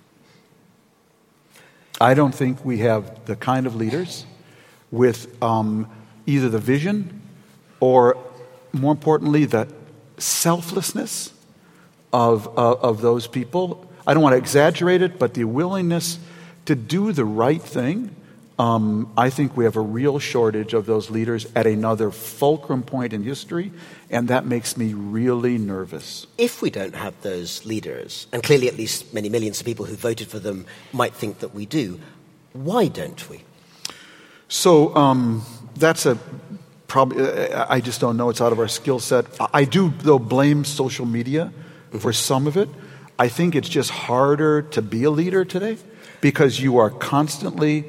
I don't think we have the kind of leaders with either the vision or, more importantly, the selflessness of those people. I don't want to exaggerate it, but the willingness to do the right thing. I think we have a real shortage of those leaders at another fulcrum point in history, and that makes me really nervous. If we don't have those leaders, and clearly at least many millions of people who voted for them might think that we do, why don't we? So that's I just don't know. It's out of our skill set. I do, though, blame social media for some of it. I think it's just harder to be a leader today because you are constantly...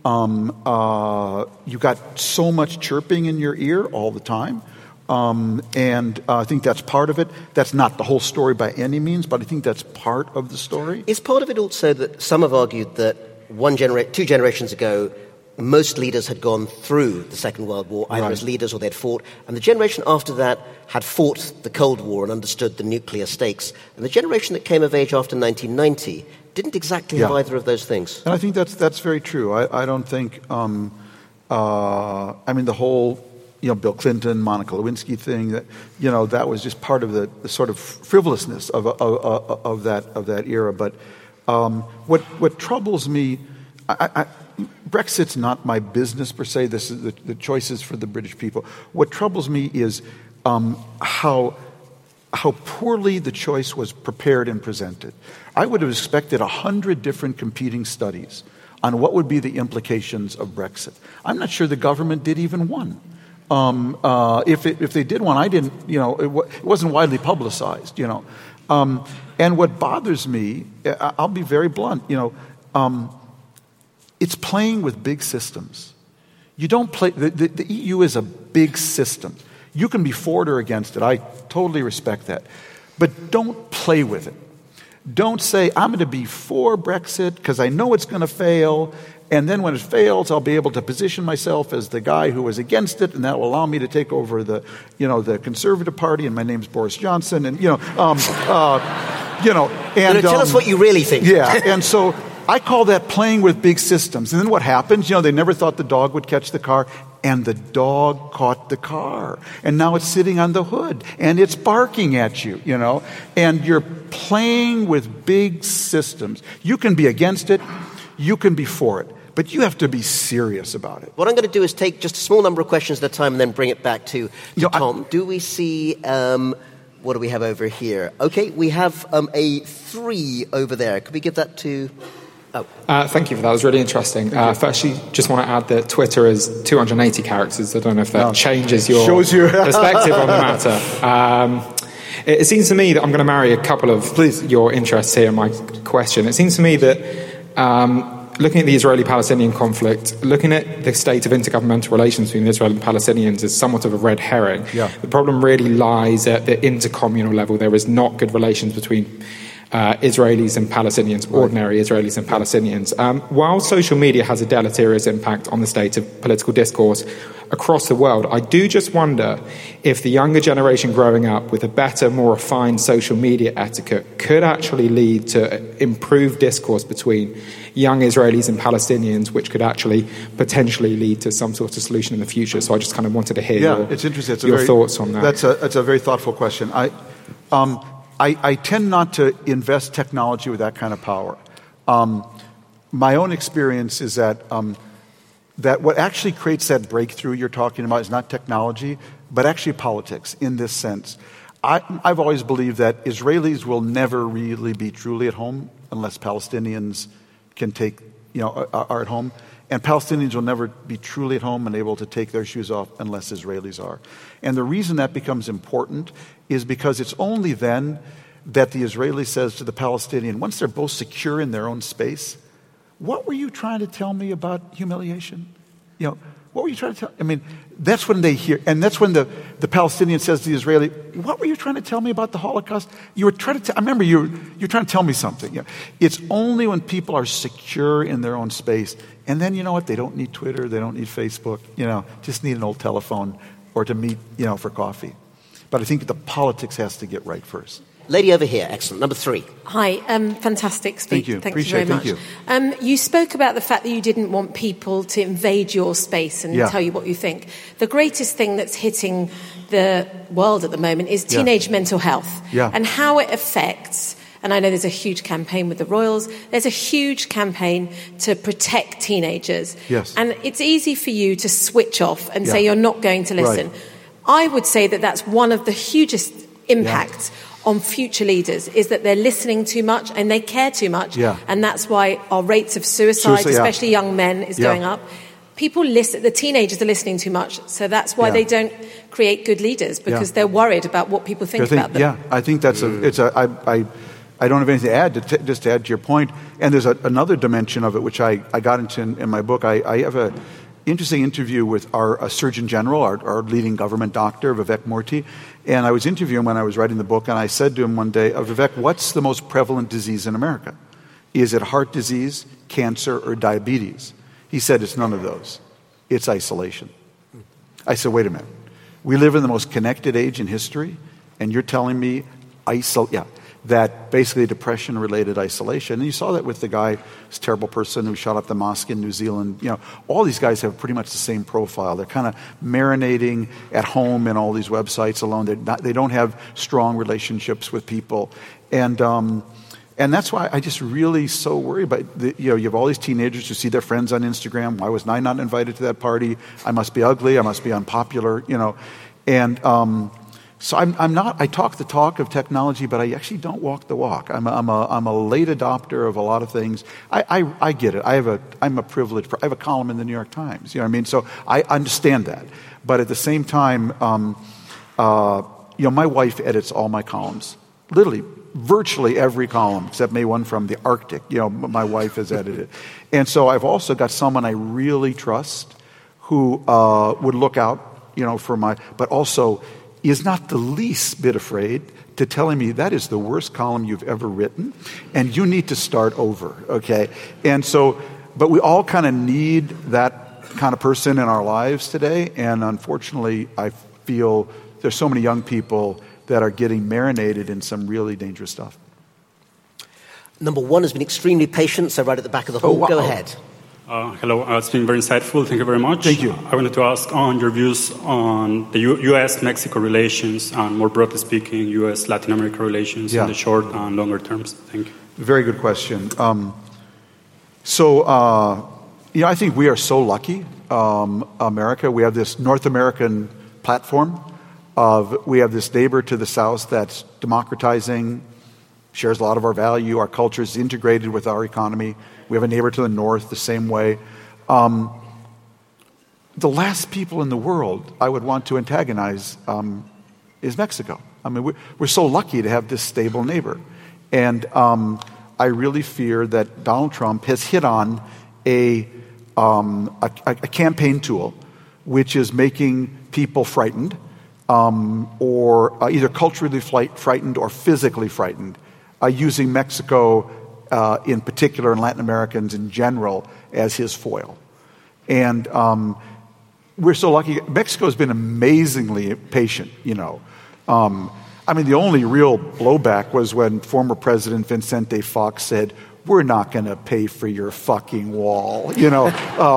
you got so much chirping in your ear all the time. And I think that's part of it. That's not the whole story by any means, but I think that's part of the story. Is part of it also that some have argued that 2 generations ago, most leaders had gone through the Second World War, either as leaders or they'd fought, and the generation after that had fought the Cold War and understood the nuclear stakes. And the generation that came of age after 1990 didn't exactly have either of those things. And I think that's very true. I don't think, the whole, Bill Clinton, Monica Lewinsky thing, that was just part of the sort of frivolousness of that era. But what troubles me, Brexit's not my business per se. This is the choices for the British people. What troubles me is how poorly the choice was prepared and presented. I would have expected 100 different competing studies on what would be the implications of Brexit. I'm not sure the government did even one. If they did one, I didn't. It wasn't widely publicized. And what bothers me, I'll be very blunt. It's playing with big systems. You don't play. The EU is a big system. You can be for it or against it. I totally respect that. But don't play with it. Don't say, I'm going to be for Brexit because I know it's going to fail, and then when it fails, I'll be able to position myself as the guy who was against it, and that will allow me to take over the Conservative Party, and my name's Boris Johnson, and tell us what you really think. Yeah, and so I call that playing with big systems. And then what happens? They never thought the dog would catch the car, and the dog caught the car. And now it's sitting on the hood, and it's barking at you, And you're playing with big systems. You can be against it, you can be for it, but you have to be serious about it. What I'm going to do is take just a small number of questions at a time and then bring it back to Tom. Do we see... what do we have over here? Okay, we have a 3 over there. Could we give that to... Oh. Thank you for that. It was really interesting. Firstly, just want to add that Twitter is 280 characters. I don't know if that changes your perspective on the matter. It seems to me that I'm going to marry a couple of your interests here in my question. It seems to me that looking at the Israeli-Palestinian conflict, looking at the state of intergovernmental relations between Israel and Palestinians is somewhat of a red herring. Yeah. The problem really lies at the intercommunal level. There is not good relations between Israelis and Palestinians, ordinary Israelis and Palestinians. While social media has a deleterious impact on the state of political discourse across the world, I do just wonder if the younger generation growing up with a better, more refined social media etiquette could actually lead to improved discourse between young Israelis and Palestinians, which could actually potentially lead to some sort of solution in the future. So I just kind of wanted to hear it's interesting. your thoughts on that. That's a very thoughtful question. I tend not to invest technology with that kind of power. My own experience is that what actually creates that breakthrough you're talking about is not technology, but actually politics in this sense. I've always believed that Israelis will never really be truly at home unless Palestinians are at home. And Palestinians will never be truly at home and able to take their shoes off unless Israelis are. And the reason that becomes important is because it's only then that the Israeli says to the Palestinian, once they're both secure in their own space, what were you trying to tell me about humiliation? What were you trying to tell? I mean, that's when they hear, and that's when the Palestinian says to the Israeli, what were you trying to tell me about the Holocaust? You were trying to I remember you're trying to tell me something. It's only when people are secure in their own space. And then, you know what? They don't need Twitter. They don't need Facebook. Just need an old telephone or to meet, for coffee. But I think the politics has to get right first. Lady over here, excellent. Number 3. Hi, fantastic speech. Thank you. Thank you very much. Thank you. You spoke about the fact that you didn't want people to invade your space and tell you what you think. The greatest thing that's hitting the world at the moment is teenage mental health and how it affects. And I know there's a huge campaign with the Royals. There's a huge campaign to protect teenagers. Yes. And it's easy for you to switch off and say you're not going to listen. Right. I would say that that's one of the hugest impacts on future leaders, is that they're listening too much and they care too much. And that's why our rates of suicide, especially young men, is going up. People listen, the teenagers are listening too much, so that's why they don't create good leaders, because they're worried about what people think about them. Yeah, I think that's I don't have anything to add, just to add to your point. And there's another dimension of it, which I got into in my book. I have an interesting interview with our Surgeon General, our leading government doctor, Vivek Murthy. And I was interviewing him when I was writing the book, and I said to him one day, Vivek, what's the most prevalent disease in America? Is it heart disease, cancer, or diabetes? He said, it's none of those. It's isolation. I said, wait a minute. We live in the most connected age in history, and you're telling me that basically depression-related isolation. And you saw that with the guy, this terrible person who shot up the mosque in New Zealand. All these guys have pretty much the same profile. They're kind of marinating at home in all these websites alone. They don't have strong relationships with people. And that's why I just really so worry about, you have all these teenagers who see their friends on Instagram. Why was I not invited to that party? I must be ugly. I must be unpopular, And so I'm not. I talk the talk of technology, but I actually don't walk the walk. I'm a late adopter of a lot of things. I get it. I'm a privileged. I have a column in the New York Times. You know what I mean? So I understand that. But at the same time, my wife edits all my columns. Literally, virtually every column, except maybe one from the Arctic. My wife has edited. And so I've also got someone I really trust who would look out, for my. But also is not the least bit afraid to telling me that is the worst column you've ever written, and you need to start over, okay? And so, but we all kind of need that kind of person in our lives today, and unfortunately, I feel there's so many young people that are getting marinated in some really dangerous stuff. Number 1 has been extremely patient, so right at the back of the hall. Go ahead. Hello, it's been very insightful. Thank you very much. Thank you. I wanted to ask on your views on the U.S.-Mexico relations and, more broadly speaking, U.S.-Latin America relations in the short and longer terms. Thank you. Very good question. I think we are so lucky, America. We have this North American platform. We have this neighbor to the south that's democratizing, shares a lot of our value. Our culture is integrated with our economy. We have a neighbor to the north the same way. The last people in the world I would want to antagonize is Mexico. I mean, we're so lucky to have this stable neighbor. And I really fear that Donald Trump has hit on a campaign tool which is making people frightened or either culturally frightened or physically frightened using Mexico in particular and Latin Americans in general as his foil. And we're so lucky. Mexico's been amazingly patient, you know. I mean, the only real blowback was when former President Vicente Fox said, "We're not going to pay for your fucking wall," you know.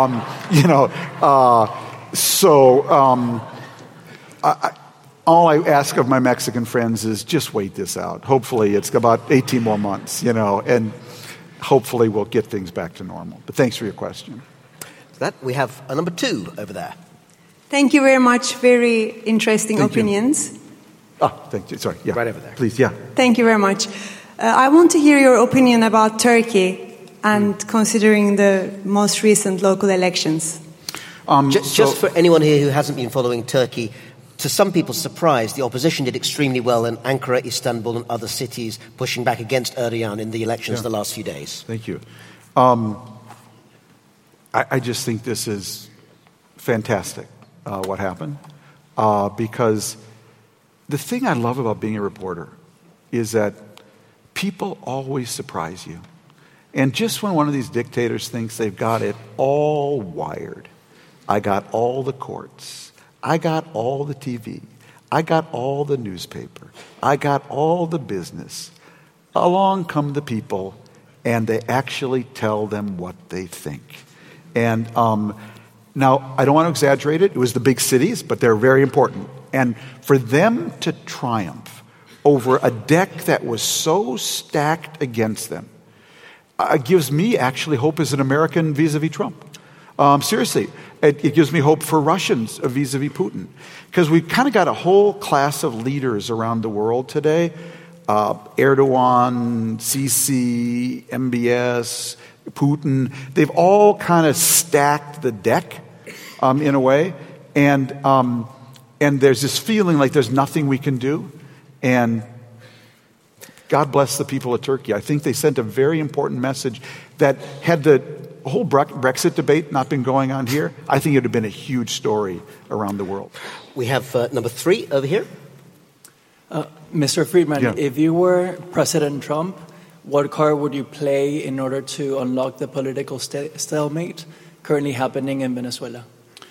All I ask of my Mexican friends is just wait this out. Hopefully it's about 18 more months, you know, and hopefully we'll get things back to normal. But thanks for your question. That we have a number 2 over there. Thank you very much. Very interesting opinions. Thank you. Sorry. Yeah. Right over there. Please, yeah. Thank you very much. I want to hear your opinion about Turkey and considering the most recent local elections. Just for anyone here who hasn't been following Turkey, to some people's surprise, the opposition did extremely well in Ankara, Istanbul, and other cities, pushing back against Erdogan in the elections the last few days. Thank you. I just think this is fantastic, what happened, because the thing I love about being a reporter is that people always surprise you. And just when one of these dictators thinks they've got it all wired, I got all the courts, I got all the TV, I got all the newspaper, I got all the business. Along come the people, and they actually tell them what they think. And now, I don't want to exaggerate it. It was the big cities, but they're very important. And for them to triumph over a deck that was so stacked against them gives me actually hope as an American vis-a-vis Trump. Seriously, it gives me hope for Russians vis-a-vis Putin. Because we've kind of got a whole class of leaders around the world today. Erdogan, Sisi, MBS, Putin. They've all kind of stacked the deck in a way. And there's this feeling like there's nothing we can do. And God bless the people of Turkey. I think they sent a very important message that had the whole Brexit debate not been going on here, I think it would have been a huge story around the world. We have number 3 over here. Mr. Friedman, if you were President Trump, what card would you play in order to unlock the political stalemate currently happening in Venezuela?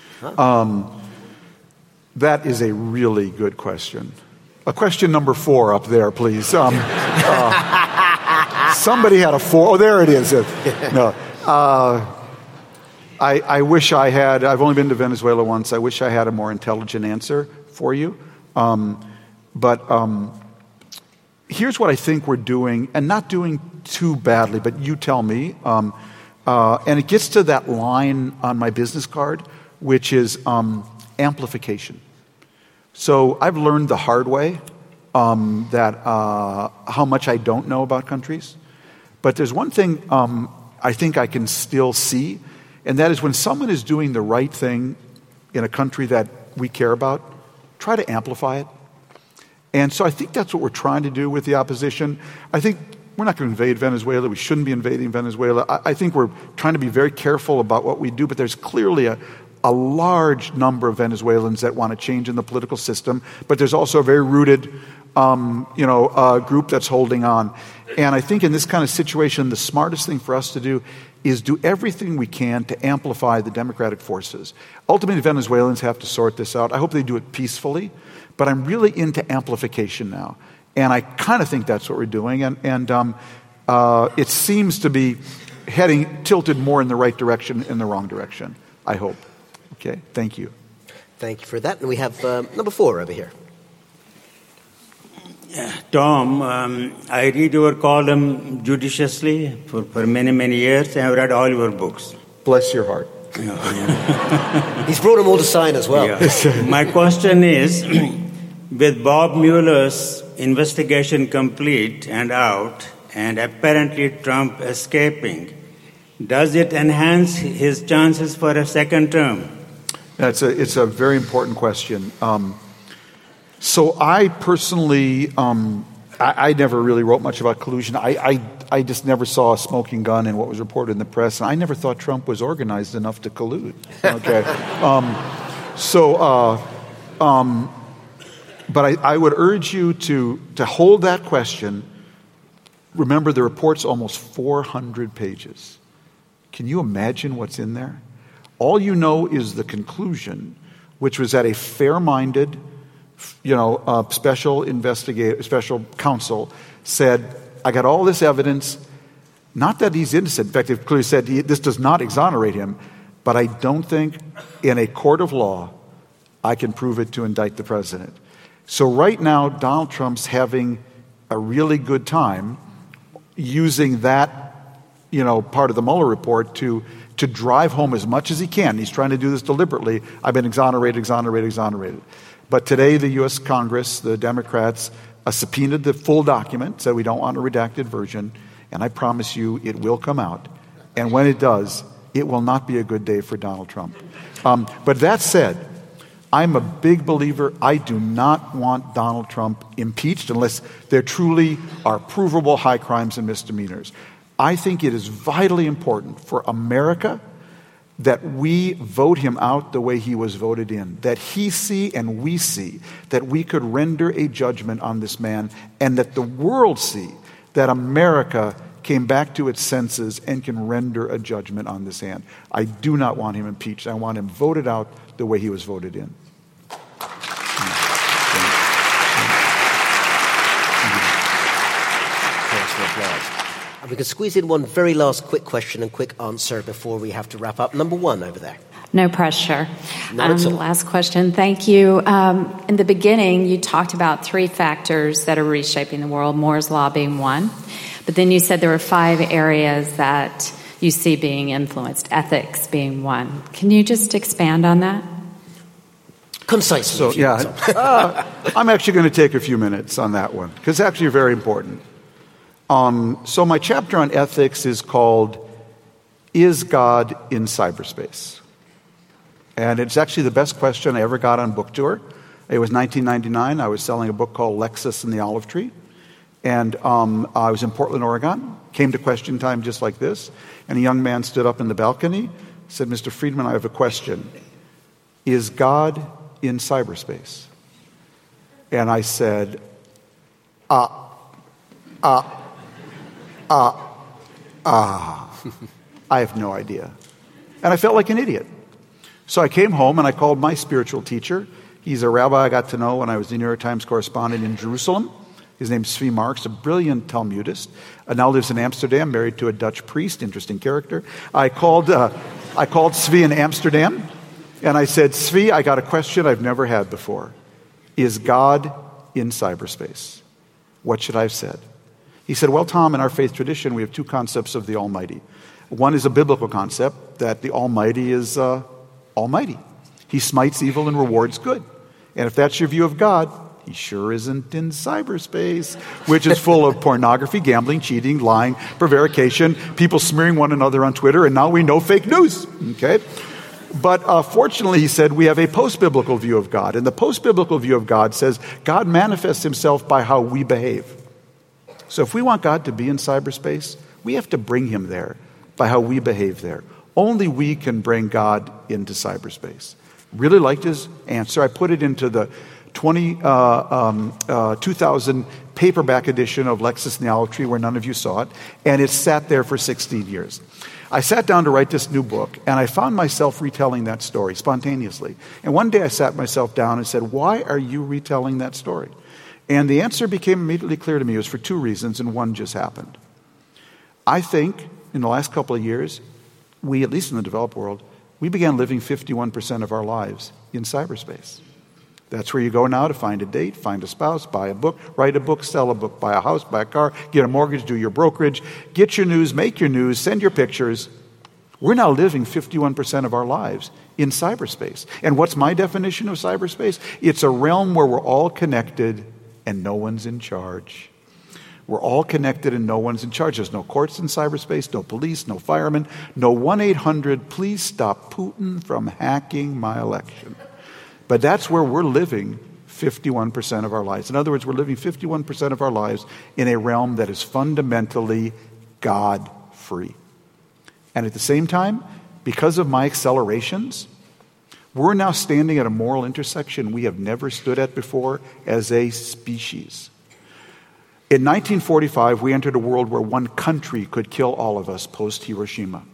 That is a really good question. Question number 4 up there, please. Somebody had a 4. Oh, there it is. No. I wish I had. I've only been to Venezuela once. I wish I had a more intelligent answer for you. But here's what I think we're doing, and not doing too badly, but you tell me. And it gets to that line on my business card, which is amplification. So I've learned the hard way that how much I don't know about countries. But there's one thing I think I can still see, and that is when someone is doing the right thing in a country that we care about, try to amplify it. And so I think that's what we're trying to do with the opposition. I think we're not going to invade Venezuela. We shouldn't be invading Venezuela. I think we're trying to be very careful about what we do, but there's clearly a large number of Venezuelans that want to change in the political system, but there's also a very rooted group that's holding on. And I think in this kind of situation, the smartest thing for us to do is do everything we can to amplify the democratic forces. Ultimately, Venezuelans have to sort this out. I hope they do it peacefully, but I'm really into amplification now. And I kind of think that's what we're doing. And it seems to be tilted more in the right direction in the wrong direction, I hope. Okay, thank you. Thank you for that. And we have number 4 over here. Tom, I read your column judiciously for many, many years. I have read all your books. Bless your heart. He's brought them all to sign as well. Yeah. My question is, with Bob Mueller's investigation complete and out, and apparently Trump escaping, does it enhance his chances for a second term? It's a very important question. So I personally, I never really wrote much about collusion. I just never saw a smoking gun in what was reported in the press, and I never thought Trump was organized enough to collude. Okay, but I would urge you to hold that question Remember, the report's almost 400 pages. Can you imagine what's in there? All you know is the conclusion, which was that a fair-minded, special counsel said, I got all this evidence, not that he's innocent. In fact, it clearly said this does not exonerate him, but I don't think in a court of law I can prove it to indict the president. So right now, Donald Trump's having a really good time using that, part of the Mueller report to drive home as much as he can. He's trying to do this deliberately. I've been exonerated. But today, the U.S. Congress, the Democrats, subpoenaed the full document, said we don't want a redacted version, and I promise you it will come out. And when it does, it will not be a good day for Donald Trump. But that said, I'm a big believer. I do not want Donald Trump impeached unless there truly are provable high crimes and misdemeanors. I think it is vitally important for America that we vote him out the way he was voted in, that he see and we see that we could render a judgment on this man, and that the world see that America came back to its senses and can render a judgment on this man. I do not want him impeached. I want him voted out the way he was voted in. And we can squeeze in one very last quick question and quick answer before we have to wrap up. Number one over there. No pressure. Not at all. Last question. Thank you. In the beginning, you talked about 3 factors that are reshaping the world, Moore's Law being one. But then you said there were 5 areas that you see being influenced, ethics being one. Can you just expand on that? Concisely. I'm actually going to take a few minutes on that one, because it's actually very important. So my chapter on ethics is called, Is God in Cyberspace? And it's actually the best question I ever got on book tour. It was 1999. I was selling a book called Lexus and the Olive Tree. And I was in Portland, Oregon, came to question time just like this. And a young man stood up in the balcony, said, Mr. Friedman, I have a question. Is God in cyberspace? And I said, I have no idea. And I felt like an idiot. So I came home and I called my spiritual teacher. He's a rabbi I got to know when I was the New York Times correspondent in Jerusalem. His name's Zvi Marks, a brilliant Talmudist. Now lives in Amsterdam, married to a Dutch priest, interesting character. I called Zvi in Amsterdam, and I said, Zvi, I got a question I've never had before. Is God in cyberspace? What should I have said? He said, well, Tom, in our faith tradition, we have 2 concepts of the Almighty. One is a biblical concept, that the Almighty is almighty. He smites evil and rewards good. And if that's your view of God, he sure isn't in cyberspace, which is full of pornography, gambling, cheating, lying, prevarication, people smearing one another on Twitter, and now we know fake news. Okay? But fortunately, he said, we have a post-biblical view of God. And the post-biblical view of God says God manifests himself by how we behave. So if we want God to be in cyberspace, we have to bring him there by how we behave there. Only we can bring God into cyberspace. Really liked his answer. I put it into the 2000 paperback edition of Lexus and the Olive Tree, where none of you saw it, and it sat there for 16 years. I sat down to write this new book, and I found myself retelling that story spontaneously. And one day I sat myself down and said, why are you retelling that story? And the answer became immediately clear to me. It was for 2 reasons, and one just happened. I think in the last couple of years, we, at least in the developed world, we began living 51% of our lives in cyberspace. That's where you go now to find a date, find a spouse, buy a book, write a book, sell a book, buy a house, buy a car, get a mortgage, do your brokerage, get your news, make your news, send your pictures. We're now living 51% of our lives in cyberspace. And what's my definition of cyberspace? It's a realm where we're all connected and no one's in charge. We're all connected and no one's in charge. There's no courts in cyberspace, no police, no firemen, no 1-800, please stop Putin from hacking my election. But that's where we're living 51% of our lives. In other words, we're living 51% of our lives in a realm that is fundamentally God-free. And at the same time, because of my accelerations, we're now standing at a moral intersection we have never stood at before as a species. In 1945, we entered a world where one country could kill all of us post-Hiroshima.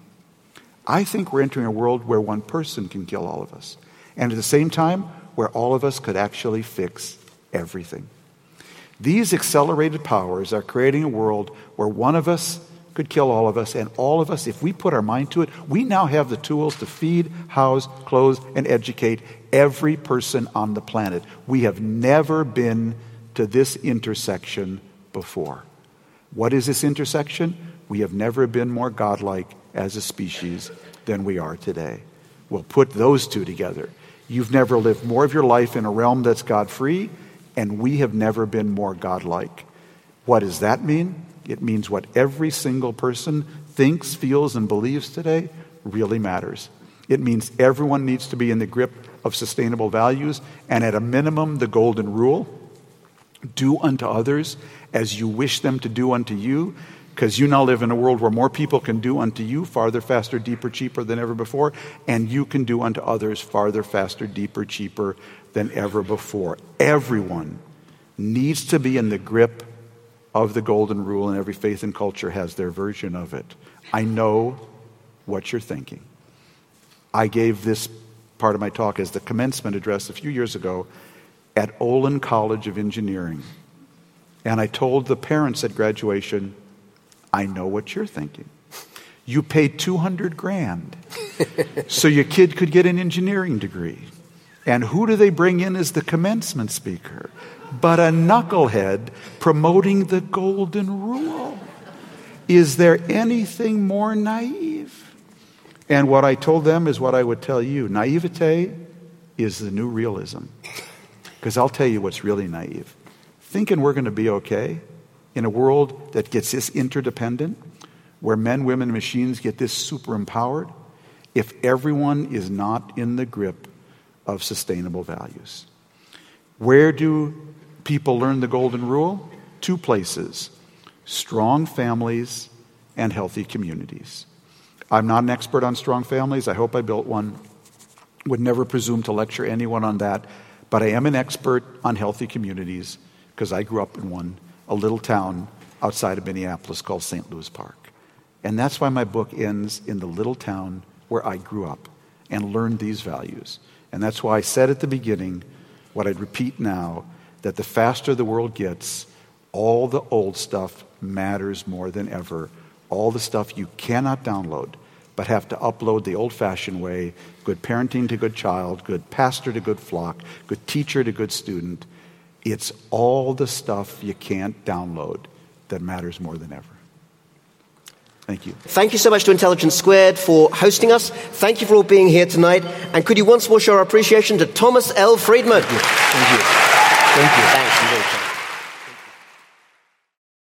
I think we're entering a world where one person can kill all of us. And at the same time, where all of us could actually fix everything. These accelerated powers are creating a world where one of us could kill all of us, and all of us, if we put our mind to it, we now have the tools to feed, house, clothe, and educate every person on the planet. We have never been to this intersection before. What is this intersection? We have never been more godlike as a species than we are today. We'll put those two together. You've never lived more of your life in a realm that's God-free, and we have never been more godlike. What does that mean? It means what every single person thinks, feels, and believes today really matters. It means everyone needs to be in the grip of sustainable values, and at a minimum, the golden rule: do unto others as you wish them to do unto you, because you now live in a world where more people can do unto you farther, faster, deeper, cheaper than ever before, and you can do unto others farther, faster, deeper, cheaper than ever before. Everyone needs to be in the grip of the golden rule, and every faith and culture has their version of it. I know what you're thinking. I gave this part of my talk as the commencement address a few years ago at Olin College of Engineering. And I told the parents at graduation, I know what you're thinking. You paid $200,000 so your kid could get an engineering degree. And who do they bring in as the commencement speaker? But a knucklehead promoting the golden rule. Is there anything more naive? And what I told them is what I would tell you. Naivete is the new realism. Because I'll tell you what's really naive. Thinking we're going to be okay in a world that gets this interdependent, where men, women, and machines get this super empowered, if everyone is not in the grip of sustainable values. Where do people learn the golden rule? 2 places: strong families and healthy communities. I'm not an expert on strong families. I hope I built one. Would never presume to lecture anyone on that. But I am an expert on healthy communities because I grew up in one, a little town outside of Minneapolis called St. Louis Park. And that's why my book ends in the little town where I grew up and learned these values. And that's why I said at the beginning, what I'd repeat now, that the faster the world gets, all the old stuff matters more than ever. All the stuff you cannot download, but have to upload the old-fashioned way: good parenting to good child, good pastor to good flock, good teacher to good student. It's all the stuff you can't download that matters more than ever. Thank you. Thank you so much to Intelligence Squared for hosting us. Thank you for all being here tonight. And could you once more show our appreciation to Thomas L. Friedman? Thank you. Thank you. Thanks.